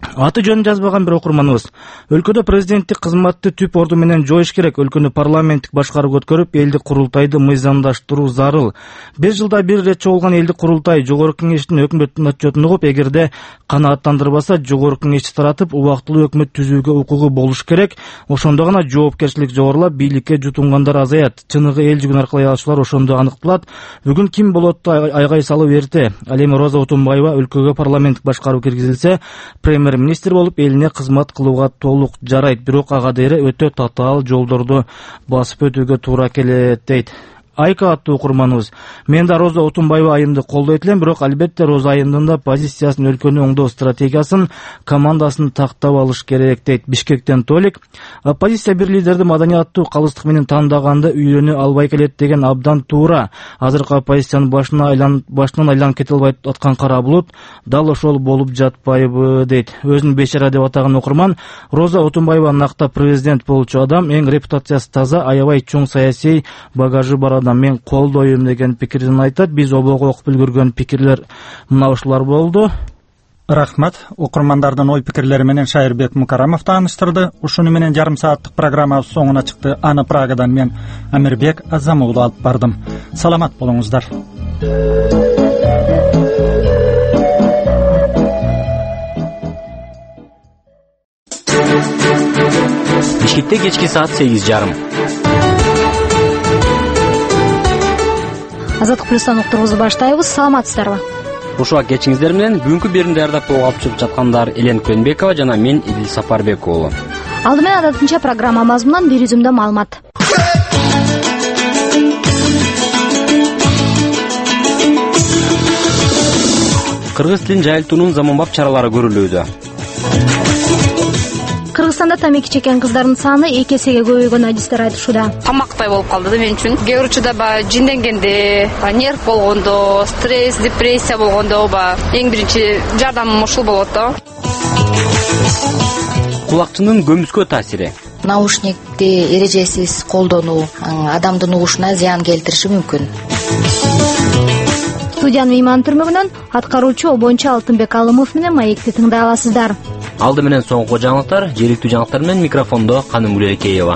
Аты жөнүн жазбаган бир окурманыбыз: өлкөдө президенттик кызматты түп орду менен жоюш керек. Өлкөнү парламенттик башкаруу өткөрүп, элдик курултайды мыйзамдаштыруу зарыл. 5 жылда бир ирет чогулган элдик курултай жогорку кеңештин өкмөттүн отчетун угуп, эгерде канааттандырбаса, жогорку кеңешти таратып, убактылуу өкмөт түзүүгө укугу болуш керек. Ошондо гана жоопкерчилик жогорулап, бийликке жутунгандар азаят. Чыныгы эл жүгүн аркылуу алушулар ошондо аныкталат. Бүгүн ким болот айгай салуу эрте. Ал эми Роза Отунбаева өлкөгө парламенттик башкаруу киргизилсе, премьер-министр болуп элине кызмат кылууга толук жарайт. Бирок ага дейре өтө татаал жолдорду басып өтүүгө туура келет дейт. Айка аттуу окурманыбыз: мен да Роза Отунбаева айымды колдойт элем, бирок албетте Роза айымдын да позициясын, өлкөнү оңдоо стратегиясын, командасын тактап алыш керек дейт. Бишкектен Толик: оппозиция бир лидерди маданияттуу калыстык менен тандаганда үйрөнө албай келет деген абдан туура. Азыркы оппозициянын башынан айланып кете албай аткан кара булут дал ошол болуп жатпайбы дейт. Өзүн бечара деп атаган окурман Роза Отунбаева накта президент болчу адам, эң репутациясы таза, аябай чоң саясий багажы бар адам. Мен колдойм деген пикирин айтат. Биз обого окуп үлгүргөн пикирлер мына ушулар болду. Рахмат. Окурмандардын ой пикирлери менен Шайырбек Мукарамов тааныштырды. Ушуну менен жарым сааттык программабыз соңуна чыкты. Аны Прагадан мен Амирбек Азамуулу алып бардым. Саламат болуңуздар. Бишкекте кечки саат 8:30. Азаттык плюстан уктурубузду баштайбыз. Саламатсыздарбы? Ушуга кечиңиздер менен бүгүнкү берүүнү даярдап алып чыгып жаткандар Элен Көнбекова жана мен Идил Сапарбек уулу. Алды менен адатынча программа мазмунунан бир үзүмдө маалымат. Кыргыз тилин жайылтуунун заманбап чаралары көрүлүүдө. Кыргызстанда тамеки чеккен кыздардын саны 2 эсеге көбөйгөнүн адистер айтышууда. Тамактай болуп калды да мен үчүн. Кээ бир учурда жинденгенде, нерв болгондо, стресс, депрессия болгондо эң биринчи жардамым ушул болот да. Кулакчынын көмүскө таасири. Наушникти эрежесиз колдонуу адамдын угушуна зыян келтириши мүмкүн. Студиянын мейман түрмөгүнөн аткаруучу обончу Алтынбек Алымов менен маекти тыңдай аласыздар. Алды менен соңку жаңылыктар, жергиликтүү жаңылыктар менен микрофондо Канымгүл Экеева.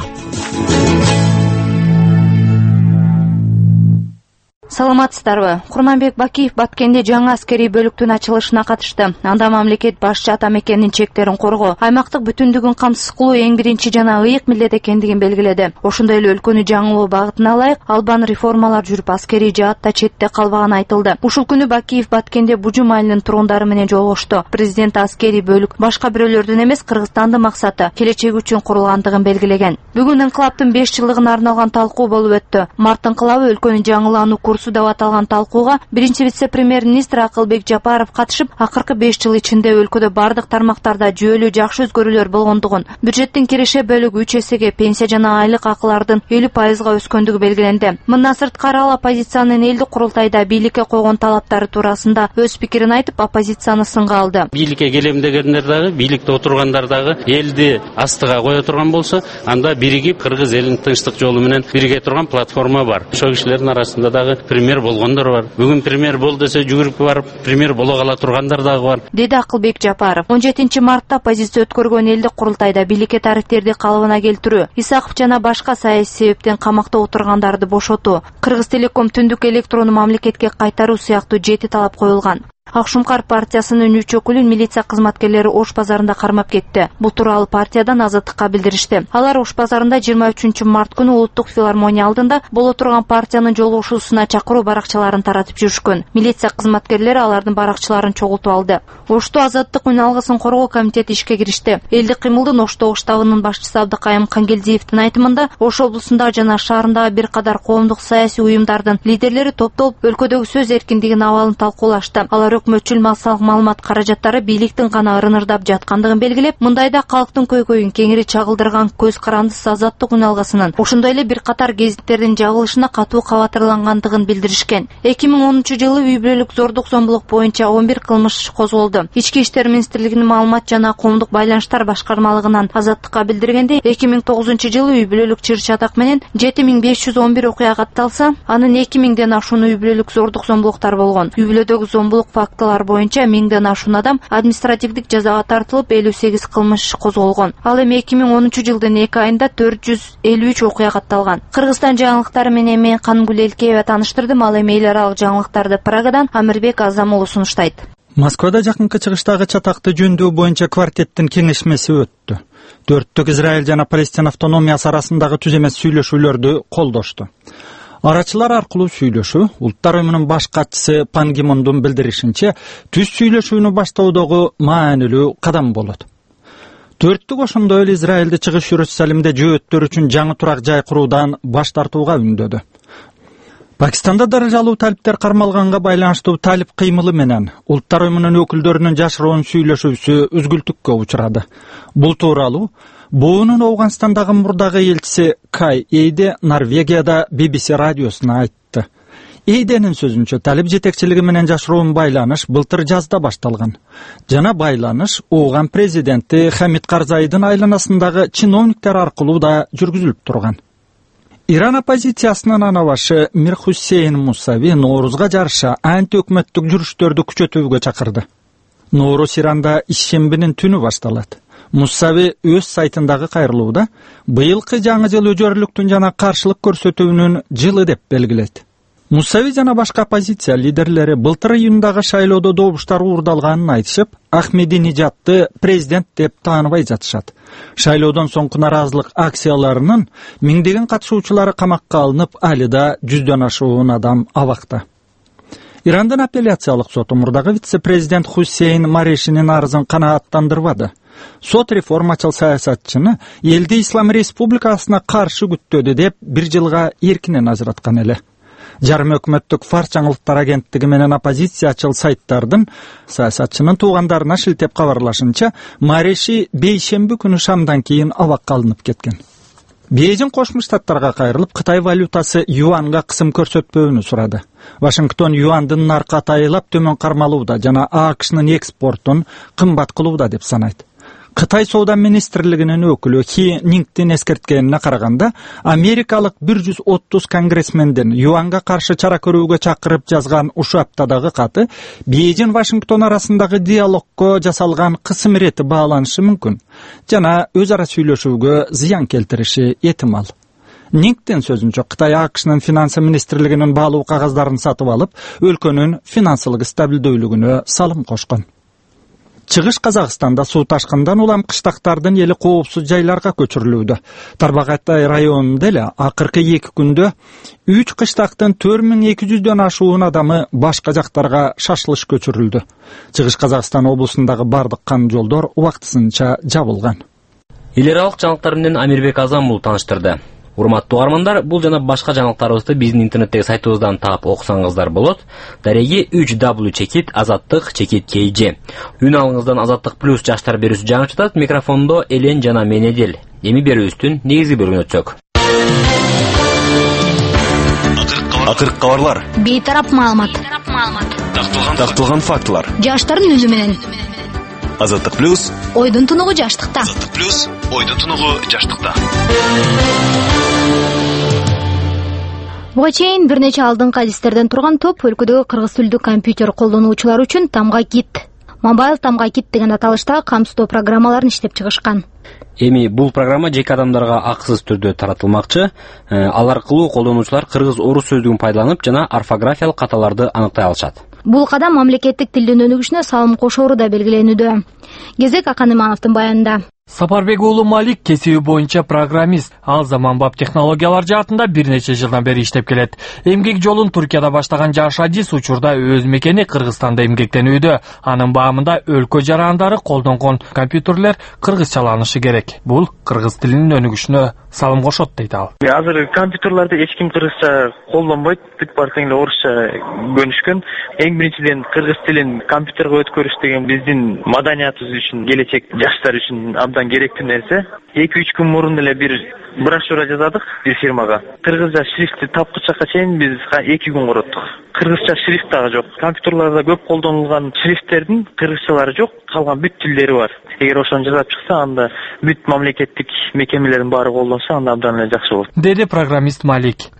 Саламатсыздарбы? Курманбек Бакиев Баткенде жаңы аскерий бөлүктүн ачылышына катышты. Анда мамлекет башчы атамекенин чектерин коргоо, аймактык бүтүндүгүн камсыз кылуу эң биринчи жана ыйык милдет экендигин белгиледи. Ошондой эле өлкөнү жаңылоо багытына ылайык албан реформалар жүрүп, аскерий жаатта четте калбаганы айтылды. Ушул күнү Бакиев Баткенде Бужум айылынын тургундары менен жолугушту. Президент аскерий бөлүк башка бирөөлөрдүн эмес, Кыргызстандын максаты, келечеги үчүн курулгандыгын белгилеген. Бүгүн инкылаптын 5 жылдыгына арналган талкуу болуп өттү. Март инкылабы өлкөнү жаңылануу курсу деп аталган талкууга биринчи вице-премьер-министр Акылбек Жапаров катышып, акыркы 5 жыл ичинде өлкөдө бардык тармактарда жүйөлүү жакшы өзгөрүүлөр болгондугун, бюджеттин киреше бөлүгү 3 эсеге, пенсия жана айлык акылардын 50%га өскөндүгү белгиленди. Мындан сырткары ал оппозициянын элдик курултайда бийликке койгон талаптары туурасында өз пикирин айтып, оппозицияны сынга алды. Бийликке келем дегендер дагы, бийликте отургандар дагы элди астыга кое турган болсо, анда биригип кыргыз элинин тынчтык жолу менен бирге турган платформа бар. Ошол кишилердин арасында дагы премьер болгондор бар. Бүгүн премьер бол десе жүгүрүп барып премьер боло кала тургандар дагы бар, деди Акылбек Жапаров. 17 мартта оппозиция өткөргөн элдик курултайда бийликке тарифтерди калыбына келтирүү, Исаков жана башка саясий себептен камакта отургандарды бошотуу, Кыргыз Телеком түндүк электрону мамлекетке кайтаруу сыяктуу 7 талап коюлган. Акшумкар партиясынын 3 өкүлүн милиция кызматкерлери Ош базарында кармап кетти. Бул тууралуу партиядан Азаттыкка билдиришти. Алар Ош базарында 23 март күнү Улуттук филармония алдында боло турган партиянын жолугушуусуна чакыруу баракчаларын таратып жүрүшкөн. Милиция кызматкерлери алардын баракчаларын чогултуп алды. Ошто Азаттык үн алгысын коргоо комитети ишке киришти. Элдик кыймылдын Оштогу штабынын башчысы Абдыкайым Кангелдиевдин айтымында, Ош облусунда жана шаарындагы бир кадар коомдук саясий уюмдардын лидерлери топтолуп өлкөдөгү сөз эркиндигинин абалын талкуулашты. Алар өкмөтчүл массалык маалымат каражаттары бийликтин гана ырынырдап жаткандыгын белгилеп, мындайда калктын көйгөйүн кеңири чагылдырган көз карандысыз Азаттык үн алгысынын, ошондой эле бир катар гезиттердин жабылышына катуу кабатырлангандыгын билдиришкен. 2010-жылы үй бүлөлүк зордук зомбулук боюнча 11 кылмыш козголду. Ички иштер министрлигинин маалымат жана коомдук байланыштар башкармалыгынан Азаттыкка билдиргенде, 2009-жылы үй бүлөлүк чыр-чатак менен 7511 окуя катталса, анын 2000ден ашуун үй бүлөлүк зордук зомбулуктар болгон. Үй бүлөдөгү зомбулук фактылар боюнча 1000ден ашуун адам административдик жазага тартылып, 58 кылмыш козголгон. Ал эми 2010 жылдын 2 айында 453 окуя катталган. Кыргызстан жаңылыктары менен мен Канымгүл Элкеева тааныштырдым. Ал эми эл аралык жаңылыктарды Прагадан Амирбек Азамулов сунуштайт. Москвада жакынкы чыгыштагы чатакты жөндөө боюнча квартеттин кеңешмеси өттү. 4 Израиль жана Палестина автономиясы арасындагы түз эмес сүйлөшүүлөрдү колдошту. Арачылар аркылуу сүйлөшүү Улуттар уюмунун баш катчысы Пан Ги Мундун билдиришинче түз сүйлөшүүнү баштоодогу маанилүү кадам болот. Төрттүк ошондой эле Израилди чыгыш Иерусалимде жөөттөр үчүн жаңы турак жай куруудан баш тартууга үндөдү. Пакистанда даражалуу талиптер кармалганга байланыштуу талип кыймылы менен Улуттар уюмунун өкүлдөрүнүн жашыруун сүйлөшүүсү үзгүлтүккө учурады. Бул тууралуу Буунун Афганистандагы мурдагы элчиси Кай Эйде Норвегияда BBC радиосуна айтты. Эйденин сөзүнчө, талип жетекчилиги менен жашыруун байланыш былтыр жазда башталган. Жана байланыш Афган президенти Хамид Карзайдын айланасындагы чиновниктер аркылуу да жүргүзүлүп турган. Иран оппозициясынын анабашы Мир Хусейн Мусави Ноорузга жарыша анти өкмөттүк жүрүштөрдү күчөтүүгө чакырды. Ноорус Иранда ишембинин түнү башталат. Мусави өз сайтындагы кайрылууда быйылкы жаңы жыл өжөрлүктүн жана каршылык көрсөтүүнүн жылы деп белгилейт. Мусави жана башка оппозиция лидерлери былтыр июндагы шайлоодо добуштар уурдалганын айтышып, Ахмединежадты президент деп тааныбай жатышат. Шайлоодон соңку наразылык акцияларынын миңдеген катышуучулары камакка алынып, али да 100дөн ашуун адам абакта. Ирандын апелляциялык соту мурдагы вице-президент Хусейн Марешинин арызын канааттандырбады. Сот реформачыл саясатчыны элди Ислам Республикасына каршы күттөдү деп 1 жылга эркинен ажыраткан эле. Жарым өкмөттүк Фарс жаңылыктар агенттиги менен оппозициячыл сайттардын саясатчынын туугандарына шилтеп кабарлашынча, Мареши бейшемби күнү шамдан кийин абакка алынып кеткен. Бейжин Кошмо Штаттарга кайрылып, Кытай валютасы юанга кысым көрсөтпөөнү сурады. Вашингтон юандын наркы атайылап төмөн кармалууда жана АКШнын экспортун кымбат кылууда деп санайт. Кытай соода министрлигинин өкүлү Хи Нингтин эскерткенине караганда, америкалык 130 конгрессменден юанга каршы чара көрүүгө чакырып жазган ушул аптадагы каты Бейжин Вашингтон арасындагы диалогко жасалган кысым ирети бааланышы мүмкүн жана өз ара сүйлөшүүгө зыян келтириши этимал. Нингтин сөзүнчө, Кытай АКШнын финансы министрлигинин баалуу кагаздарын сатып алып, өлкөнүн финансылык стабилдүүлүгүнө салым кошкон. Чыгыш Казакстанда суу ташкындан улам кыштактардын эли коопсуз жайларга көчүрүлүүдө. Тарбагай районунда эле акыркы 2 күндө 3 кыштактын 4200дөн ашуун адамы башка жактарга шашылыш көчүрүлдү. Чыгыш Казакстан облусундагы бардык кан жолдор убактысынча жабылган. Эл аралык жаңылыктар менен Амирбек Азамулов тааныштырды. Урматтуу угармандар, бул жана башка жаңылыктарыбызды биздин интернеттеги сайтыбыздан таап окусаңыздар болот. Дареги 3w.azаттык.kj. Үн алыңыздан Азаттык плюс жаштар берүүсү жаңы чатат. Микрофондо Элен жана мен Эдел. Эми берүүбүздүн негизги бөлүгүнө өтсөк. Акыркы кабарлар. Бейтарап маалымат. Такталган фактылар. Жаштардын үнү менен. Азаттык плюс. Ойдун тунугу жаштыкта. Азаттык плюс. Ойдун тунугу жаштыкта. Буга чейин бир нече алдыңкы адистерден турган топ өлкөдөгү кыргыз тилдүү компьютер колдонуучулар үчүн Тамга-Кит, Mobile Tamga-Kit деген аталыштагы камсыздоо программаларын иштеп чыгышкан. Эми бул программа жеке адамдарга акысыз түрдө таратылмакчы. Ал аркылуу колдонуучулар кыргыз-орус сөздүгүн пайдаланып жана орфографиялык каталарды аныктай алышат. Бул кадам мамлекеттик тилдин өнүгүшүнө салым кошоору да белгиленүүдө. Кезек Аканымановдун баянында. Сапарбек уулу Малик кесиби боюнча программист. Ал заманбап технологиялар жаатында бир нече жылдан бери иштеп келет. Эмгек жолун Туркияда баштаган жаш адис учурда өз мекени Кыргызстанда эмгектенүүдө. Анын баамында өлкө жарандары колдонгон компьютерлер кыргызчаланышы керек. Бул кыргыз тилинин өнүгүшүнө салым кошот дейт ал. Азыр компьютерлерди эч ким кыргызча колдонбойт, бүт бар тең эле орусча көнүшкөн. Эң биринчиден кыргыз тилин компьютерге өткөрүш деген биздин маданиятыбыз үчүн, келечек жаштар үчүн абдан керектүү нерсе. 2-3 күн мурун эле бир брошюра жаздык бир фирмага. Кыргызча шрифти тапкычакка чейин биз 2 күн короттук. Кыргызча шрифт дагы жок. Компьютерлерде көп колдонулган шрифттердин кыргызчалары жок, калган бүт тилдери бар. Эгер ошону жасап чыкса, анда бүт мамлекеттик мекемелердин баары колдонсо, анда абдан эле жакшы болот. Деди программист Малик.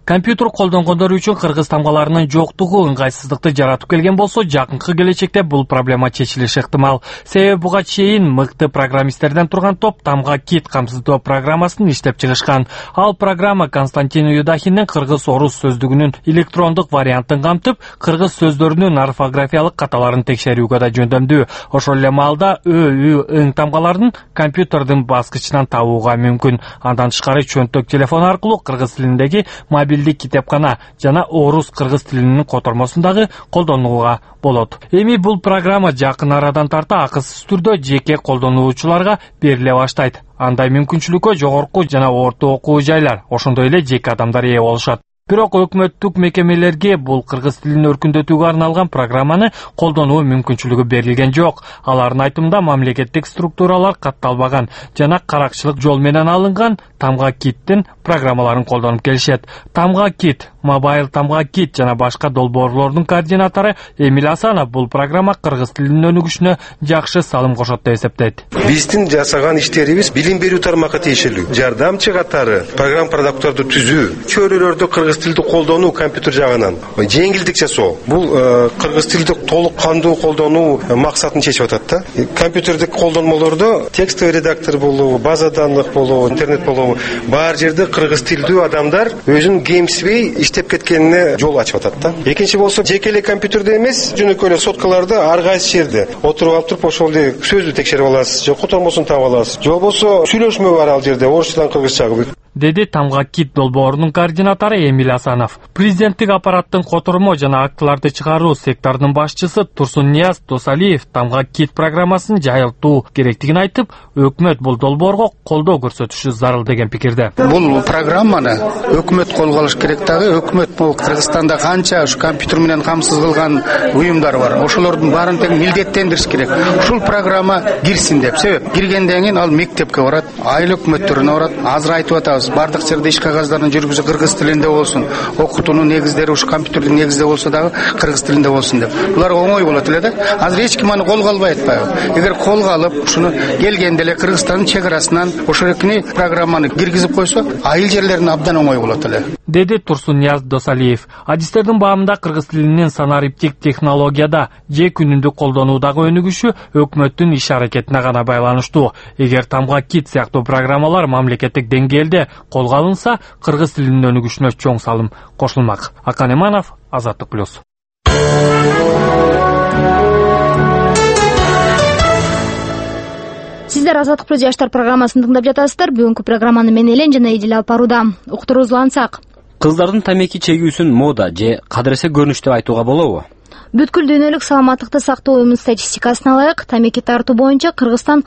Компьютер колдонгондор үчүн кыргыз тамгаларынын жоктугу ыңгайсыздыкты жаратып келген болсо, жакынкы келечекте бул проблема чечилиши ыктымал. Себеби буга чейин мыкты программисттерден турган топ тамга кит камсыздоо программасын иштеп чыгышкан. Ал программа Константин Юдахиндин кыргыз-орус сөздүгүнүн электрондук вариантын камтып, кыргыз сөздөрүнүн орфографиялык каталарын текшерүүгө да жөндөмдүү. Ошол эле маалда ың тамгаларын компьютердин баскычынан табууга мүмкүн. Андан тышкары чөнтөк телефон аркылуу кыргыз тилиндеги мобилдик китепкана жана орус-кыргыз тилинин котормосундагы колдонууга болот. Эми бул программа жакын арадан тарта акысыз түрдө жеке колдонуучуларга бериле баштайт. Андай мүмкүнчүлүккө жогорку жана орто окуу жайлар, ошондой эле жеке адамдар ээ болушат. Бирок өкмөттүк мекемелерге бул кыргыз тилин өркүндөтүүгө арналган программаны колдонуу мүмкүнчүлүгү берилген жок. Алардын айтымында мамлекеттик структуралар катталбаган жана каракчылык жол менен алынган тамга киттин программаларын колдонуп келишет. Тамга кит, мобайл тамга кит жана башка долбоорлордун координатору Эмиль Асанов бул программа кыргыз тилинин өнүгүшүнө жакшы салым кошот деп эсептейт. Биздин жасаган иштерибиз билим берүү тармакка тиешелүү. Жардамчы катары программа продукттарды түзүү, чөйрөлөрдө кыргыз тилди колдонуу компьютер жагынан жеңилдик жасоо. Бул кыргыз тилди толук кандуу колдонуу максатын чечип атат да. Компьютердик колдонмолордо текстовый редактор болобу, база данных болобу, интернет болобу, бар жерде кыргыз тилдүү адамдар өзүн кемсибей иштеп кеткенине жол ачып атат да. Экинчи болсо жеке эле компьютерде эмес, жөнөкөй эле соткаларда ар кайсы жерде отуруп алып туруп ошол эле сөздү текшерип аласыз, же котормосун таап аласыз. Же болбосо сүйлөшмө бар ал жерде орусчадан кыргызчага, деди тамга кит долбоорунун координатору Эмиль Асанов. Президенттик аппараттын котормо жана актыларды чыгаруу секторунун башчысы Турсуннияз Досалиев тамга кит программасын жайылтуу керектигин айтып, өкмөт бул долбоорго колдоо көрсөтүшү зарыл деген пикирде. Бул программаны өкмөт колго алыш керек дагы. Өкмөт бул Кыргызстанда канча ушу компьютер менен камсыз кылган уюмдар бар. Ошолордун баарын тең милдеттендириш керек. Ушул программа кирсин деп. Себеп киргенден кийин ал мектепке барат, айыл өкмөттөрүнө барат. Азыр айтып атабыз, бардык жерде иш кагаздарын жүргүзүү кыргыз тилинде болсун. Окутуунун негиздери ушу компьютердин негизинде болсо дагы кыргыз тилинде болсун деп. Булар оңой болот эле да. Азыр эч ким аны колго албай атпайбы. Эгер колго алып, ушуну келгенде эле Кыргызстандын чек арасынан ошол программаны киргизип койсо, айыл жерлерине абдан оңой болот эле, деди Турсуннияз Досалиев. Адистердин баамында кыргыз тилинин санариптик технологияда же күнүндүк колдонуудагы өнүгүшү өкмөттүн иш аракетине гана байланыштуу. Эгер тамга кит сыяктуу программалар мамлекеттик деңгээлде колго алынса, кыргыз тилинин өнүгүшүнө чоң салым кошулмак. Акан Эманов, Азаттык плюс. Сиздер Азаттык плюс жаштар программасын тыңдап жатасыздар. Бүгүнкү программаны мен Элен жана Эдил алып барууда. Уктуруусулансак. Кыздардын тамеки чегүүсүн мода же кадыресе көрүнүш деп айтууга болобу? Бүткүл дүйнөлүк саламаттыкты сактоо уюмунун статистикасына ылайык, тамеки тартуу боюнча Кыргызстан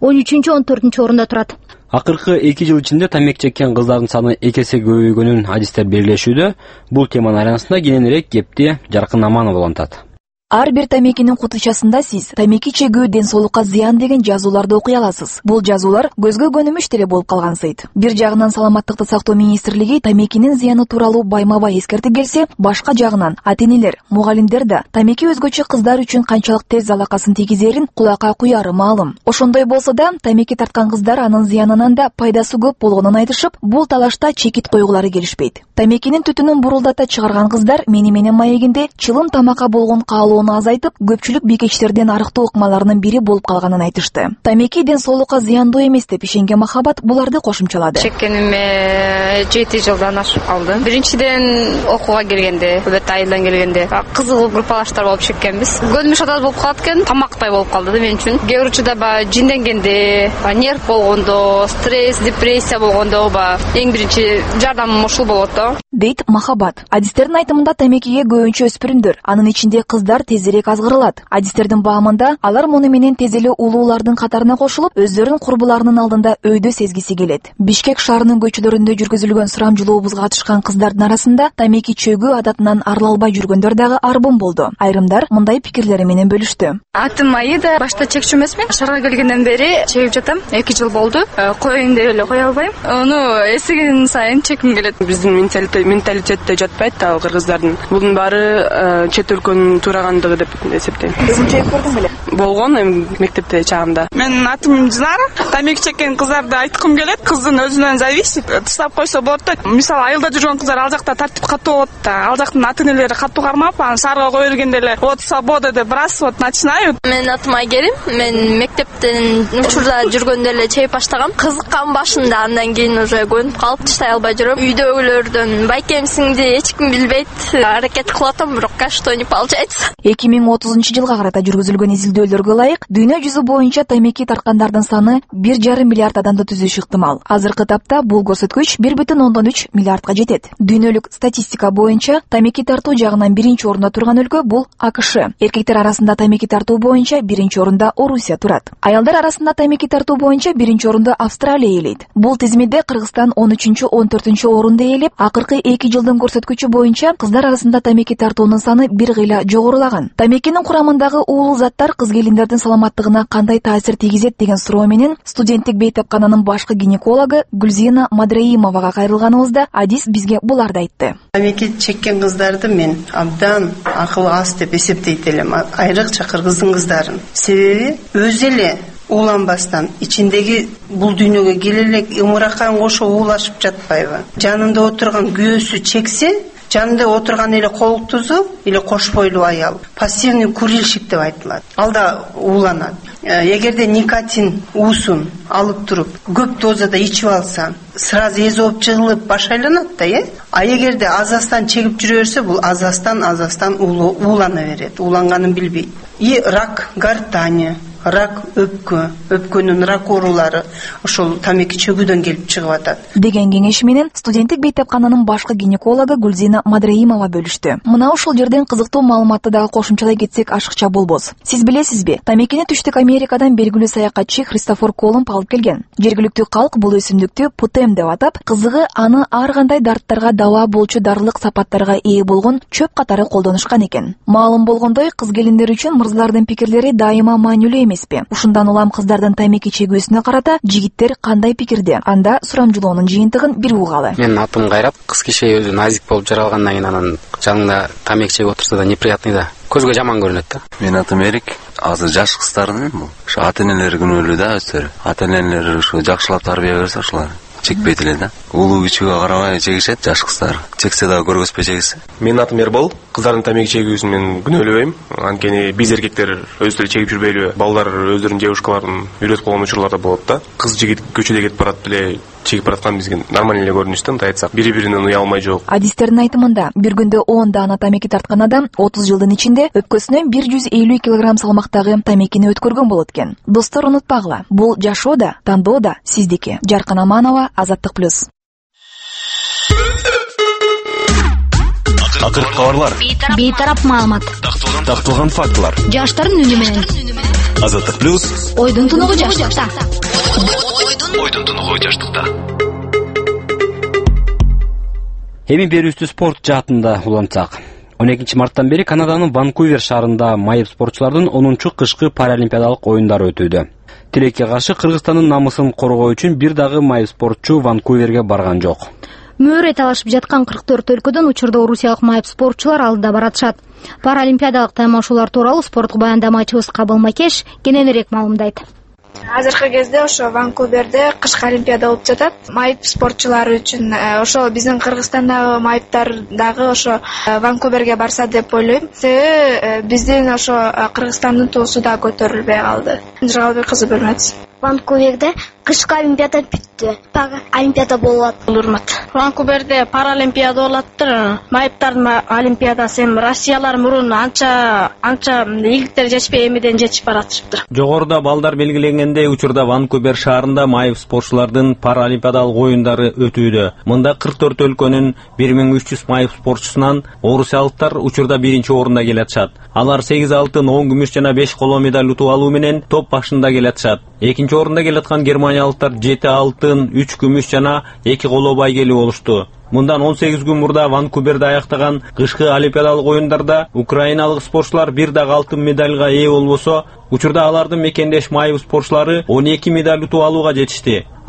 13-14 орунда турат. Акыркы 2 жыл ичинде тамек чеккен кыздардын саны 2 эсе көбөйгөнүн адистер белгилешүүдө. Бул теманын айланасында кененирээк кепти Жаркын Аманов улантат. Ар бир тамекинин кутучасында сиз тамеки чегүү ден соолукка зыян деген жазууларды окуй аласыз. Бул жазуулар көзгө көнүмүш деле болуп калган сыйт. Бир жагынан саламаттыкты сактоо министрлиги тамекинин зыяны тууралуу байма-бай эскертип келсе, башка жагынан ата-энелер, мугалимдер да тамеки өзгөчө кыздар үчүн канчалык терс залакасын тийгизерин кулакка куяры маалым. Ошондой болсо да, тамеки тарткан кыздар анын зыянынан да пайдасы көп болгонун айтышып, бул талашта чекит койгулары келишпейт. Тамекинин түтүнүн бурулдата чыгарган кыздар мени-менен маегинде чылым тамакка болгон каалоо азайтып, көпчүлүк бекечтерден арыктоо ыкмаларынын бири болуп калганын айтышты. Тамеки ден соолукка зыяндуу эмес деп ишенген Махабат буларды кошумчалады. Чеккениме 7 жылдан ашып калды. Биринчиден окууга келгенде, бөт айылдан келгенде, кызыл группалаштар болуп чеккенбиз. Көнүмүш атат болуп калат экен, тамактай болуп калды да мен үчүн. Кээ бир учурда жинденгенде, нерв болгондо, стресс, депрессия болгондо эң биринчи жардамым ушул болот да. Дейт Махабат. Адистердин айтымында тамекиге көбүнчө өспүрүмдөр, анын ичинде кыздар тезирээк азгырылат. Адистердин баамында алар муну менен тез эле улуулардын катарына кошулуп, өздөрүнүн курбуларынын алдында өйдө сезгиси келет. Бишкек шаарынын көчөлөрүндө жүргүзүлгөн сурамжылообузга катышкан кыздардын арасында тамеки чөгүү адатынан арыла албай жүргөндөр дагы арбын болду. Айрымдар мындай пикирлери менен бөлүштү. Атым Аида, башта чекчү эмесмин. Шаарга келгенден бери чегип жатам. 2 жыл болду. Коеюн деп эле кое албайм. Эсиген сайын чеким келет. Биздин менталитетте жатпайт да кыргыздардын. Бунун баары чет өлкөнүн туураган жыйынтыгы деп эсептейм. Кызын чегип көрдүң беле? Болгон эми мектепте чагында. Менин атым Динара. Тамеки чеккен кыздарды айткым келет. Кыздын өзүнөн зависит. Тыштап койсо болот да. Мисалы айылда жүргөн кыздар ал жакта тартип катуу болот да. Ал жактын ата-энелери катуу кармап, анан шаарга кое бергенде эле вот свобода деп раз вот начинают. Мен атым Айгерим. Мен мектептен учурда жүргөндө эле чегип баштагам. Кызыккан башында, андан кийин уже көнүп калып тыштай албай жүрөм. Үйдөгүлөрдөн байкемсиңди эч ким билбейт. Аракет кылып атам, бирок что не получается. 2030-жылга карата жүргүзүлгөн изилдөөлөргө ылайык, дүйнө жүзү боюнча тамеки тарткандардын саны 1,5 миллиард адамды түзүшү ыктымал. Азыркы тапта бул көрсөткүч 1,3 миллиардга жетет. Дүйнөлүк статистика боюнча тамеки тартуу жагынан биринчи орунда турган өлкө бул АКШ. Эркектер арасында тамеки тартуу боюнча биринчи орунда Орусия турат. Аялдар арасында тамеки тартуу боюнча биринчи орунду Австралия ээлейт. Бул тизимде Кыргызстан 13-14 орунду ээлеп, акыркы 2 жылдын көрсөткүчү боюнча кыздар арасында тамеки тартуунун саны бир кыйла жогорулаган. Тамекинин курамындагы уулуу заттар кыз-келиндердин саламаттыгына кандай таасир тийгизет деген суроо менен студенттик бейтапкананын башкы гинекологу Гүлзина Мадраимовага кайрылганыбызда Адис бизге буларды айтты. Тамеки чеккен кыздарды мен абдан акылы аз деп эсептейт элем, айрыкча кыргыздын кыздарын. Себеби өзү эле ууланбастан ичиндеги бул дүйнөгө келе элек ымыракан кошо уулашып жатпайбы? Жанында отурган күйөөсү чексе, жанында отурган эле колуктузу или кош бойлуу аял пассивный курильщик деп айтылат. Ал да ууланат. Эгерде никотин уусун алып туруп көп дозада ичип алса, сразу эзоп жыгылып баш айланат да, А эгерде азастан чегип жүрө берсе, бул азастан уулана берет, ууланганын билбейт. И рак гортани, рак өпкөнүн рак оорулары ошол тамеки чөгүүдөн келип чыгып атат деген кеңеш менен студенттик бейтапкананын башкы гинекологу Гүлзина Мадраимова бөлүштү. Мына ушул жерден кызыктуу маалыматты дагы кошумчалай кетсек ашыкча болбос. Сиз билесизби, тамекини Түштүк Америкадан белгилүү саякатчы Христофор Колумб алып келген. Жергиликтүү калк бул өсүмдүктү путем деп атап, кызыгы аны ар кандай дарттарга дава болчу дарылык сапаттарга ээ болгон чөп катары колдонушкан экен. Маалым болгондой, кыз-келиндер үчүн мырзалардын пикирлери дайыма маанилүү эмеспи. Ушундан улам кыздардын тамеки чегүүсүнө карата жигиттер кандай пикирде? Анда сурамжылоонун жыйынтыгын бир угалы. Менин атым Кайрат. Кыз киши өзү назик болуп жаралгандан кийин анан жаныңда тамеки чегип отурса да неприятный да. Көзгө жаман көрүнөт да. Менин атым Эрик. Азыр жаш кыздардын бул. Ошо ата-энелери күнөөлүү да өздөрү. Ата-энелери ушу жакшылап тарбия берсе ошолар чекпейт эле да. Улуу кичүүгө карабай чегишет жаш кыздар. Чексе дагы көргөзбөй чегисе. Менин атым Эрбол. Кыздардын тамеки чегүүсүн мен күнөөлөбөйм. Анткени биз эркектер өздөрү чегип жүрбөйлүбү? Балдар өздөрүнүн девушкаларын үйрөтүп койгон учурлар да болот да. Кыз жигит көчөдө кетип барат беле чегип бараткан бизге нормаль эле көрүнүш да, мындай айтсак. Бири-биринен уялмай жок. Адистердин айтымында, бир күндө 10 даана тамеки тарткан адам 30 жылдын ичинде өпкөсүнөн 150 кг салмактагы тамекини өткөргөн болот экен. Достор, унутпагыла, бул жашоо да, тандоо да сиздики. Жаркын Аманова, Азаттык плюс. Акыркы кабарлар. Бейтарап маалымат. Такталган фактылар. Жаштардын үнү менен. Азаттык плюс. Ойдун тунугу жаштыкта. Ойдун тунугу жаштыкта. Эми берүүбүздү спорт жаатында улантсак. 12 марттан бери Канаданын Ванкувер шаарында майып спортчулардын 10-чу кышкы паралимпиадалык оюндары өтүүдө. Тилекке каршы Кыргызстандын намысын коргоо үчүн бир дагы майып спортчу Ванкуверге барган жок. Мөөрөй талашып жаткан 44 өлкөдөн учурда орусиялык майып спортчулар алдыда баратышат. Паралимпиадалык таймашуулар тууралуу спорттук баяндамачыбыз Кабыл Макеш кененирээк маалымдайт. Азыркы кезде ошо Ванкуверде кышкы олимпиада болуп жатат. Майып спортчулары үчүн ошо биздин Кыргызстандагы майыптар дагы ошо Ванкуверге барса деп ойлойм. Себеби биздин ошо Кыргызстандын туусу да көтөрүлбөй калды. Жалбек кызы Бөлмөт. Ванкуверде кышкы олимпиада бүттү. Олимпиада болот. Урмат. Ванкуверде паралимпиада болоттур. Майыптардын олимпиадасы эми Россиялар мурун анча ийгиликтер жетишпей эмеден жетишип баратышыптыр. Жогоруда балдар белгиленгендей учурда Ванкувер шаарында майып спортчулардын паралимпиадалык оюндары өтүүдө. Мында 44 өлкөнүн 1300 майып спортчусунан орусиялыктар учурда биринчи орунда келатышат. Алар 8 алтын, 10 күмүш жана 5 коло медаль утуп алуу менен топ башында келатышат. Экинчи орунда келаткан германиялыктар 7 алтын, 3 күмүш жана 2 коло байгели болушту. Мындан 18 күн мурда Ванкуверде аяктаган кышкы олимпиадалык оюндарда украиналык спортчулар бир дагы алтын медальга ээ болбосо, учурда алардын мекендеш майып спортчулары 12 медаль утуп алууга жетишти.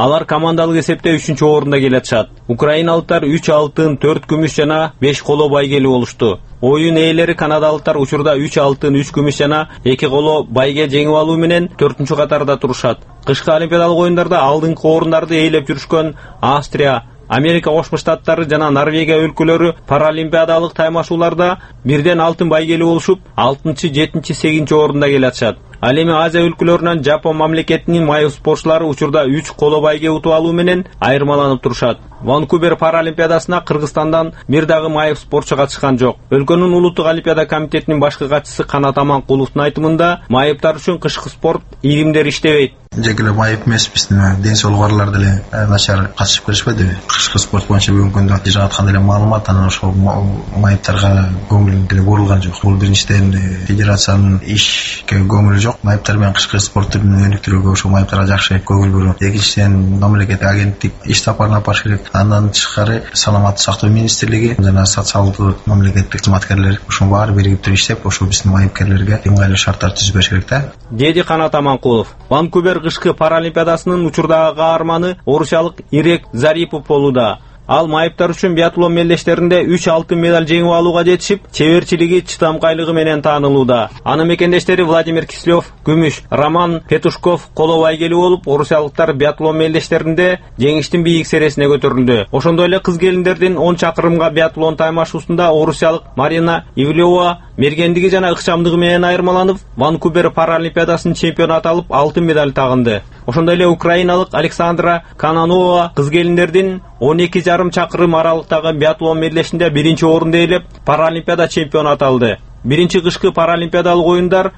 Алар командалык эсепте 3-орунда келатышат. Украиналыктар 3 алтын, 4 күмүш жана 5 коло байгели болушту. Оюн ээлери канадалыктар учурда 3 алтын, 3 күмүш жана 2 коло байге жеңип алуу менен 4-катарда турушат. Кышкы олимпиадалык оюндарда алдыңкы орундарды ээлеп жүрүшкөн Австрия, Америка Кошмо Штаттары жана Норвегия өлкөлөрү паралимпиадалык таймашууларда бирден алтын байгели болушуп, 6-чы, 7-чи, 8-чи орунда келатышат. Ал эми Азия өлкөлөрүнөн Жапон мамлекетинин майып спортчулары учурда 3 коло байге утуп алуу менен айырмаланып турушат. Ванкувер паралимпиадасына Кыргызстандан бир дагы майып спортчу катышкан жок. Өлкөнүн улуттук олимпиада комитетинин башкы катчысы Канат Аманкуловдун айтымында, майыптар үчүн кышкы спорт иримдер иштебейт. Жекеле майып эмеспиз, ден соолук барлар деле начар катышып келишпейди. Кышкы спорт боюнча бүгүнкү күндө жыгаткан деле маалымат анан ошол майыптарга көңүл деле бурулган жок. Бул биринчиден федерациянын ишке көңүлү жок. Майыптар менен кышкы спорт түрүн өнүктүрүүгө ошол майыптарга жакшы көңүл бурат. Экинчиден мамлекеттик агенттик иш сапарын алып барыш керек. Андан тышкары саламаттык сактоо министрлиги жана социалдык мамлекеттик кызматкерлер ушун баары биригип туруп иштеп, ошол биздин майыпкерлерге ыңгайлуу шарттар түзүп бериш керек да. Деди Канат Аманкулов. Ванкувер кышкы паралимпиадасынын учурдагы каарманы орусиялык Ирек Зарипов болууда. Ал майыптар үчүн биатлон мелдештеринде 3 алтын медаль жеңип алууга жетишип, чеберчилиги, чыдамкайлыгы менен таанылууда. Анын мекендештери Владимир Кислев күмүш, Роман Петушков коло байгели болуп, орусиялыктар биатлон мелдештеринде жеңиштин бийик сересине көтөрүлдү. Ошондой эле кыз келиндердин 10 чакырымга биатлон таймашуусунда орусиялык Марина Ивлева мергендиги жана ыкчамдыгы менен айырмаланып, Ванкувер паралимпиадасынын чемпиону аталып, алтын медаль тагынды. Ошондой эле украиналык Александра Кананова кыз келиндердин 12,5 чакырым аралыктагы биатлон мелдешинде 1-чи орунду ээлеп, паралимпиада чемпиону аталды. Биринчи кышкы паралимпиадалык оюндар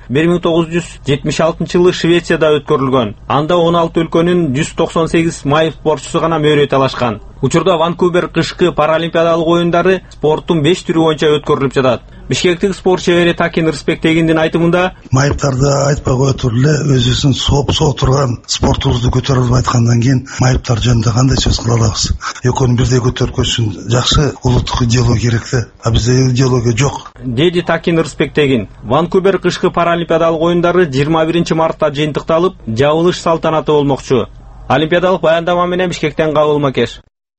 1976-жылы Швецияда өткөрүлгөн. Анда 16 өлкөнүн 198 майып спортчусу гана мөрөй талашкан. Учурда Ванкувер кышкы паралимпиадалык оюндары спорттун 5 түрү боюнча өткөрүлүп жатат. Бишкектик спорт чебери Такин Рысбектегиндин айтымында, майыптарды айтпай кое туруп эле өзүбүздүн соо турган спортубузду көтөрүп айткандан кийин майыптар жөнүндө кандай сөз кыла алабыз? Экөөнү бирдей көтөрүп үчүн жакшы улуттук идеология керек да. А бизде идеология жок. Деди Такин Рысбектегин. Ванкувер кышкы паралимпиадалык оюндары 21 мартта жыйынтыкталып, жабылыш салтанаты болмокчу. Олимпиадалык баяндама менен Бишкектен Кабыл Макеш.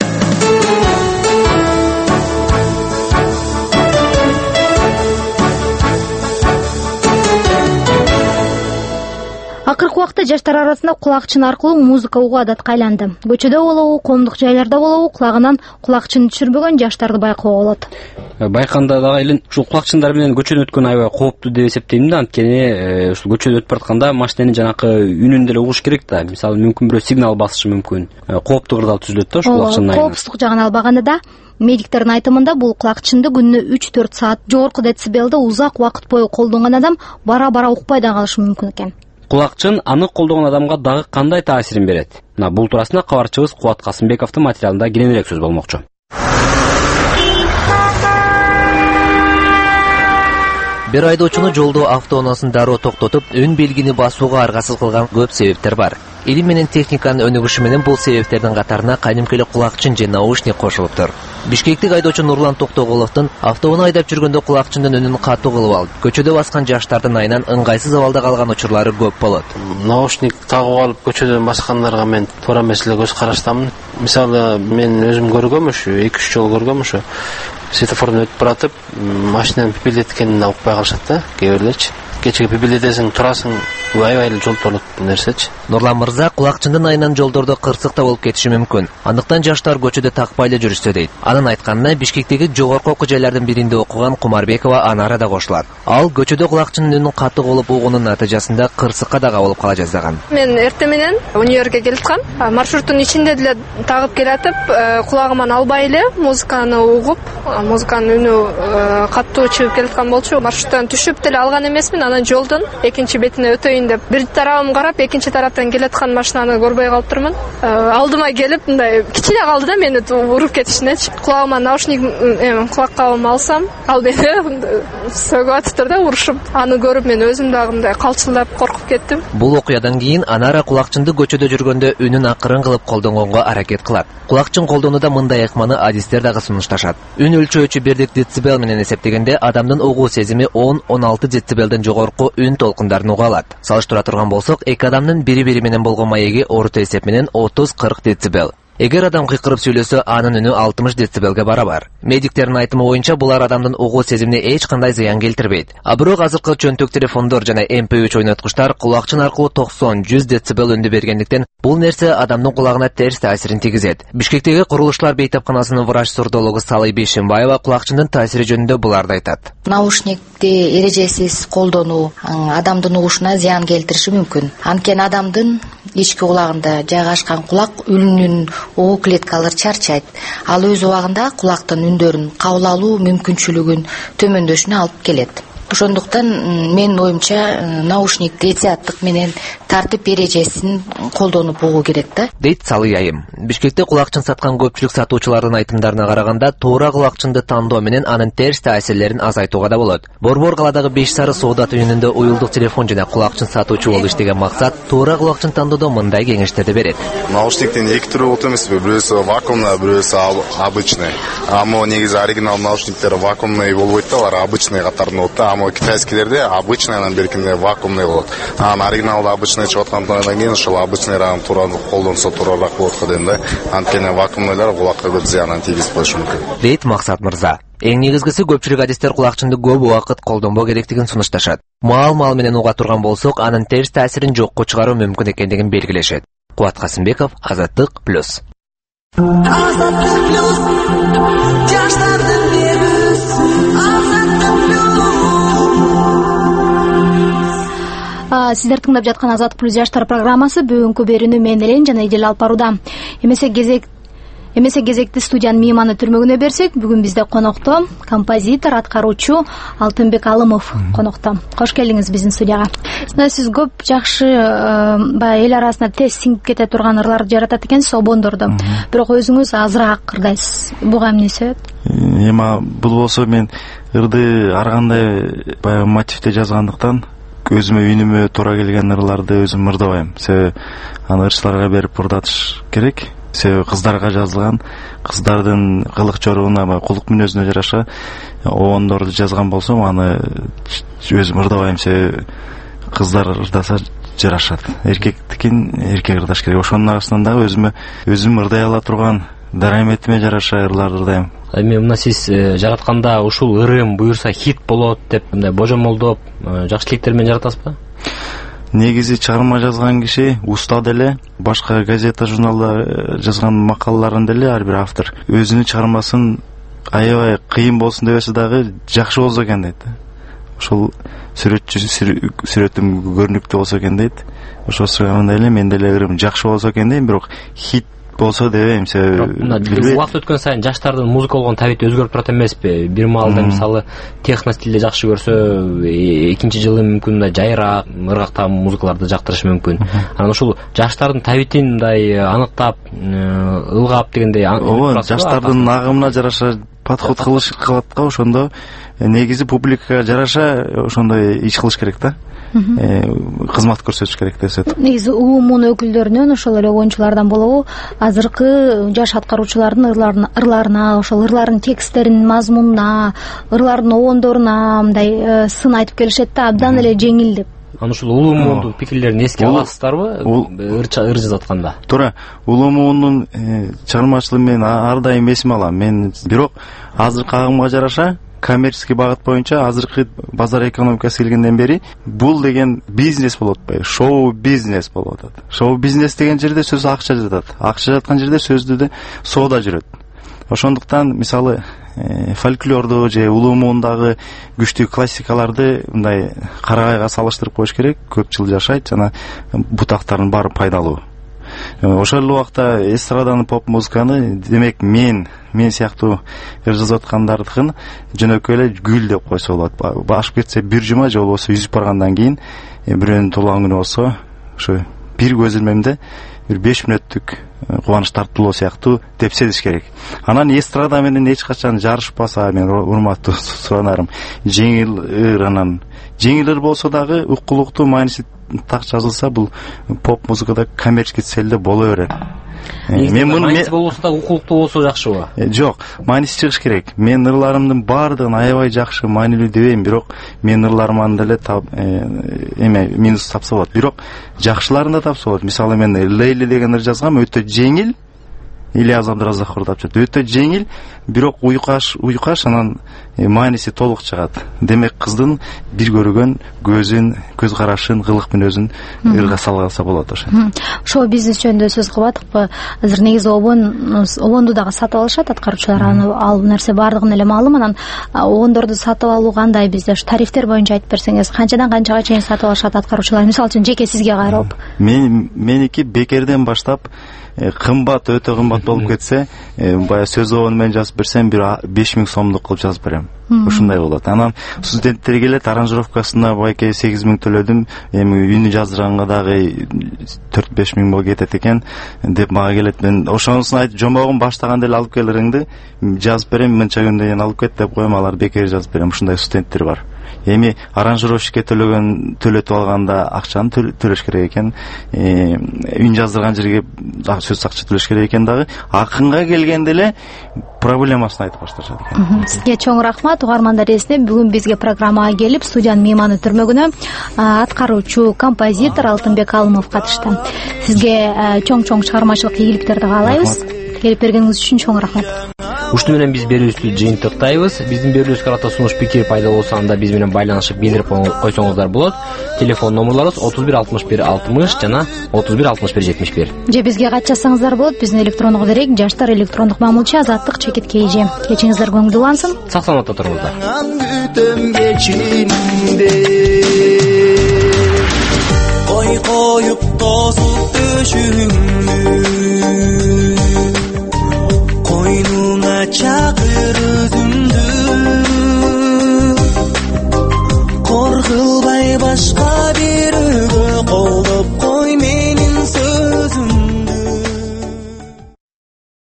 Акыркы убакта жаштар арасында кулакчын аркылуу музыка угуу адатка айланды. Көчөдө болобу, коомдук жайларда болобу, кулагынан кулакчын түшүрбөгөн жаштарды байкоого болот. Байканда дагы эле ушул кулакчындар менен көчөдө өткөн аябай кооптуу деп эсептейм да, анткени ушул көчөдө өтүп баратканда машинанын жанакы үнүн деле угуш керек да. Мисалы, мүмкүн бирөө сигнал басышы мүмкүн. Кооптуу кырдаал түзүлөт да ушул кулакчындын айынан. Коопсуздук жагын албаганда да медиктердин айтымында бул кулакчынды күнүнө 3-4 саат жогорку децибелде узак убакыт бою колдонгон адам бара-бара укпай да калышы мүмкүн экен. Кулакчын аны колдогон адамга дагы кандай таасирин берет? Бул туурасында кабарчыбыз Кубат Касымбековдун материалында кененирээк сөз болмокчу. Бир айдоочуну жолдо автоунасын дароо токтотуп, өн белгини басууга аргасыз кылган көп себептер бар. Илим менен техниканын өнүгүшү менен бул себептердин катарына кадимкеле кулакчын же наушник кошулуптур. Бишкектик айдоочу Нурлан Токтоголовдун автоунаа айдап жүргөндө кулакчындын үнүн катуу кылып алып, көчөдө баскан жаштардын айынан ыңгайсыз абалда калган учурлары көп болот. Наушник тагып алып көчөдөн баскандарга мен туура эмес эле көз караштамын. Мисалы, мен өзүм көргөм ушу 2-3 жол көргөм ушу. Светофордон өтүп баратып, машинанын пипилдеткенин да укпай калышат да, кээ бирлерчи. Кечеге пипилдетесиң, турасың, аябай эле жол тоолот нерсечи. Нурлан мырза кулакчындын айынан жолдордо кырсык да болуп кетиши мүмкүн. Андыктан жаштар көчөдө такпай эле жүрүштө дейт. Анын айтканына Бишкектеги жогорку окуу жайлардын биринде окуган Кумарбекова Анара да кошулат. Ал көчөдө кулакчынын үнүн катуу болуп угуунун натыйжасында кырсыкка да кабылып кала жаздаган. Мен эртең менен универге келаткам. Маршруттун ичинде деле тагып келатып, кулагыман албай эле музыканы угуп, музыканын үнү катуу чыгып келаткан болчу. Маршруттан түшүп деле алган эмесмин. Анан жолдун экинчи бетине өтөйүн деп бир тарабым карап, экинчи тараптан келаткан машинаны көрбөй калыптырмын. Алдыма келип, мындай кичине калды да мени уруп кетишинечи. Кулагыма наушник, кулак кабым алсам, ал мени сөгүп атыптыр да урушуп. Аны көрүп мен өзүм дагы мындай калчылдап коркуп кеттим. Бул окуядан кийин Анара кулакчынды көчөдө жүргөндө үнүн акырын кылып колдонгонго аракет кылат. Кулакчын колдонууда мындай ыкманы адистер дагы сунушташат. Үн өлчөөчү бирдик децибел менен эсептегенде адамдын угуу сезими 10-16 децибелден жогорку үн толкундарын уга алат. салыштыра турган болсок, эки адамдын бири-бири менен болгон маеги орто эсеп менен 30-40 децибел. Эгер адам кыйкырып сүйлөсө, анын үнү 60 децибелге барабар. Медиктердин айтымы боюнча, булар адамдын угуу сезимине эч кандай зыян келтирбейт. А бирок азыркы чөнтөк телефондор жана MP3 ойноткучтар кулакчын аркылуу 90-100 децибел үндү бергендиктен, бул нерсе адамдын кулагына терс таасирин тийгизет. Бишкектеги курулуштар бейтапканасынын врач-сурдологу Салый Бейшимбаева кулакчындын таасири жөнүндө буларды айтат. Наушникти эрежесиз колдонуу адамдын угушуна зыян келтириши мүмкүн. Анткени адамдын ички кулагында жайгашкан кулак үлүнүн угуу клеткалары чарчайт. Ал өз убагында кулактын үндөрүн кабыл алуу мүмкүнчүлүгүн төмөндөшүнө алып келет. Ошондуктан менин оюмча наушникти этияттык менен тартип эрежесин колдонуп угуу керек да. Дейт Салый айым. Бишкекте кулакчын саткан көпчүлүк сатуучулардын айтымдарына караганда, туура кулакчынды тандоо менен анын терс таасирлерин азайтууга да болот. Борбор каладагы 5 сары соода түйүнүндө уюлдук телефон жана кулакчын сатуучу болуп иштеген максат туура кулакчын тандоодо мындай кеңештерди берет. Наушниктин эки түрү болот эмеспи? Бирөөсү вакуумный, бирөөсү обычный. Ама негизи оригинал наушниктер вакуумный болбойт да, алар обычный катарында болот да. Ама китайскилерде обычныйдан беркинде вакуумный болот. Анан оригиналда обычный чыгып аткандан кийин ошол обычныйрагын туура колдонсо туурараак болот го дейм да. Анткени вакуумныйлар кулакка көп зыянын тийгизип коюшу мүмкүн. Дейт Максат мырза. Эң негизгиси көпчүлүк адистер кулакчынды көп убакыт колдонбоо керектигин сунушташат. Маал менен уга турган болсок, анын терс таасирин жокко чыгаруу мүмкүн экендигин белгилешет. Кубат Касымбеков, Азаттык плюс. Сиздер тыңдап жаткан Азаттык плюс жаштар программасы бүгүнкү берүүнү мен Элен жана Эдил алып барууда. Эмесе кезекти студиянын мейманы түрмөгүнө берсек, бүгүн бизде конокто композитор, аткаруучу Алтынбек Алымов конокто. Кош келдиңиз биздин студияга. Сиз көп жакшы эл арасында тез сиңип кете турган ырларды жаратат экенсиз, обондорду. Бирок өзүңүз азыраак ырдайсыз. Буга эмне себеп? Эми бул болсо мен ырды ар кандай баягы мотивде жазгандыктан өзүмө үнүмө туура келген ырларды өзүм ырдабайм. Себеби аны ырчыларга берип ырдатыш керек. Себеби кыздарга жазылган, кыздардын кылык жоругуна, кулук мүнөзүнө жараша обондорду жазган болсом, аны өзүм ырдабайм. Себеби кыздар ырдаса жарашат. Эркектикин эркек ырдаш керек. Ошонун арасынан дагы өзүм ырдай ала турган дараметиме жараша ырларды ырдайм. Эми мына сиз жаратканда ушул ырым буюрса хит болот деп мындай божомолдоп жакшы тилектер менен жаратасызбы? Негизи чыгарма жазган киши уста деле, башка газета, журналда жазган макалаларын деле ар бир автор өзүнүн чыгармасын аябай кыйын болсун дебесе дагы жакшы болсо экен дейт. Ошол сүрөтүм көрүнүктүү болсо экен дейт. Ошосуган эле мен деле ырым жакшы болсо экен дейм, бирок хит болсо дебейм. Себеби убакыт өткөн сайын жаштардын музыка болгон табити өзгөрүп турат эмеспи? Бир маалда мисалы техно стилде жакшы көрсө, экинчи жылы мүмкүн мындай жайраак, ыргактагы музыкаларды жактырышы мүмкүн. Анан ушул жаштардын табитин мындай аныктап, ылгап дегендей ооба, жаштардын агымына жараша подход кылат го. Ошондо негизи публикага жараша ошондой иш кылыш керек да. Кызмат көрсөтүш керек десет. Негизи уумун өкүлдөрүнөн, ошол эле оюнчулардан болобу, азыркы жаш аткаруучулардын ырларына, ошол ырлардын тексттеринин мазмунуна, ырлардын обондоруна мындай сын айтып келишет да, абдан эле жеңил деп. Анан ушул улуу пикирлерин эске аласыздарбы ыр жазып атканда? Туура, улуу муунун чыгармачылыгын мен ар дайым эсиме алам. Мен бирок азыркы агымга жараша коммерческий багыт боюнча азыркы базар экономикасы келгенден бери бул деген бизнес болуп атпайбы, шоу бизнес болуп атат. Шоу бизнес деген жерде сөз акча жатат. Акча жаткан жерде сөздү соода жүрөт. Ошондуктан мисалы фольклорду же улуу муундагы күчтүү классикаларды мындай карагайга салыштырып коюш керек. Көп жыл жашайт жана бутактардын баары пайдалуу. Ошол убакта эстраданы, поп музыканы, демек мен сыяктуу ыр жазып аткандардыкын жөнөкөй эле гүл деп койсо болот. Башып кетсе бир жума, же болбосо үзүп баргандан кийин бирөөнүн туулган күнү болсо, ошо бир көз илмемде бир 5 мүнөттүк кубаныч тартуулоо сыяктуу деп сезиш керек. Анан эстрада менен эч качан жарышпаса, мен урматтуу суранарым, жеңил ыр, анан жеңил ыр болсо дагы уккулуктуу мааниси так жазылса, бул поп музыкада коммерческий целде боло берет. Мен муну мааниси болбосо да укуктуу болсо жакшыбы? Жок, мааниси чыгыш керек. Мен ырларымдын баардыгын аябай жакшы, маанилүү дебейм, бирок мен ырларыман деле минус тапса болот. Бирок жакшыларын да тапса болот. Мисалы мен Лейли деген ыр жазгам, өтө жеңил. Ильяс Абдыразаков деп чыкты. Өтө жеңил, бирок уйкаш, анан мааниси толук чыгат. Демек кыздын бир көргөн көзүн, көз карашын, кылык мүнөзүн ырга салгаса болот ошо. Шоу бизнес жөнүндө сөз кылбадыкпы? Азыр негизи обонду дагы сатып алышат аткаруучулар. Ал нерсе бардыгын эле маалым. Анан обондорду сатып алуу кандай бизде? Ушу тарифтер боюнча айтып берсеңиз, канчадан канчага чейин сатып алышат аткаруучулар? Мисалы үчүн жеке сизге кайрылып. Меники бекерден баштап кымбат, өтө кымбат болуп кетсе, баягы сөз обону менен жазып берсем, бир 5000 сомдук кылып жазып берем. Ушундай болот. Анан студенттер келет, аранжировкасына байке 8000 төлөдүм, эми үнү жаздырганга дагы 4-5 миң болуп кетет экен деп мага келет. Мен ошонусун айтып, жомогун баштаганда эле алып кел ырыңды, жазып берем, мынча күндөн кийин алып кет деп коем, алар бекер жазып берем. Ушундай студенттер бар. Эми аранжировщикке төлөтүп алганда акчаны төлөш керек экен. Үн жаздырган жерге сөз акча төлөш керек экен дагы. Акынга келгенде эле проблемасын айтып башташат экен. Сизге чоң рахмат. Угармандар эсине бүгүн бизге программага келип, студиянын мейманы түрмөгүнө аткаруучу композитор Алтынбек Алымов катышты. Сизге чоң чыгармачылык ийгиликтерди каалайбыз. Келип бергениңиз үчүн чоң рахмат. Ушуну менен биз берүүбүздү жыйынтыктайбыз. Биздин берүүбүзгө карата сунуш пикир пайда болсо, анда биз менен байланышып билдирип койсоңуздар болот. Телефон номерлорубуз 31 61 60 жана 31 61 71. Же бизге кат жазсаңыздар болот. Биздин электрондук дерек жаштар электрондук мамилчи азаттык _KG. Кечиңиздер көңүлдүү улансын. Сак саламатта туруңуздар. Ой коюп тосуп төшүңдү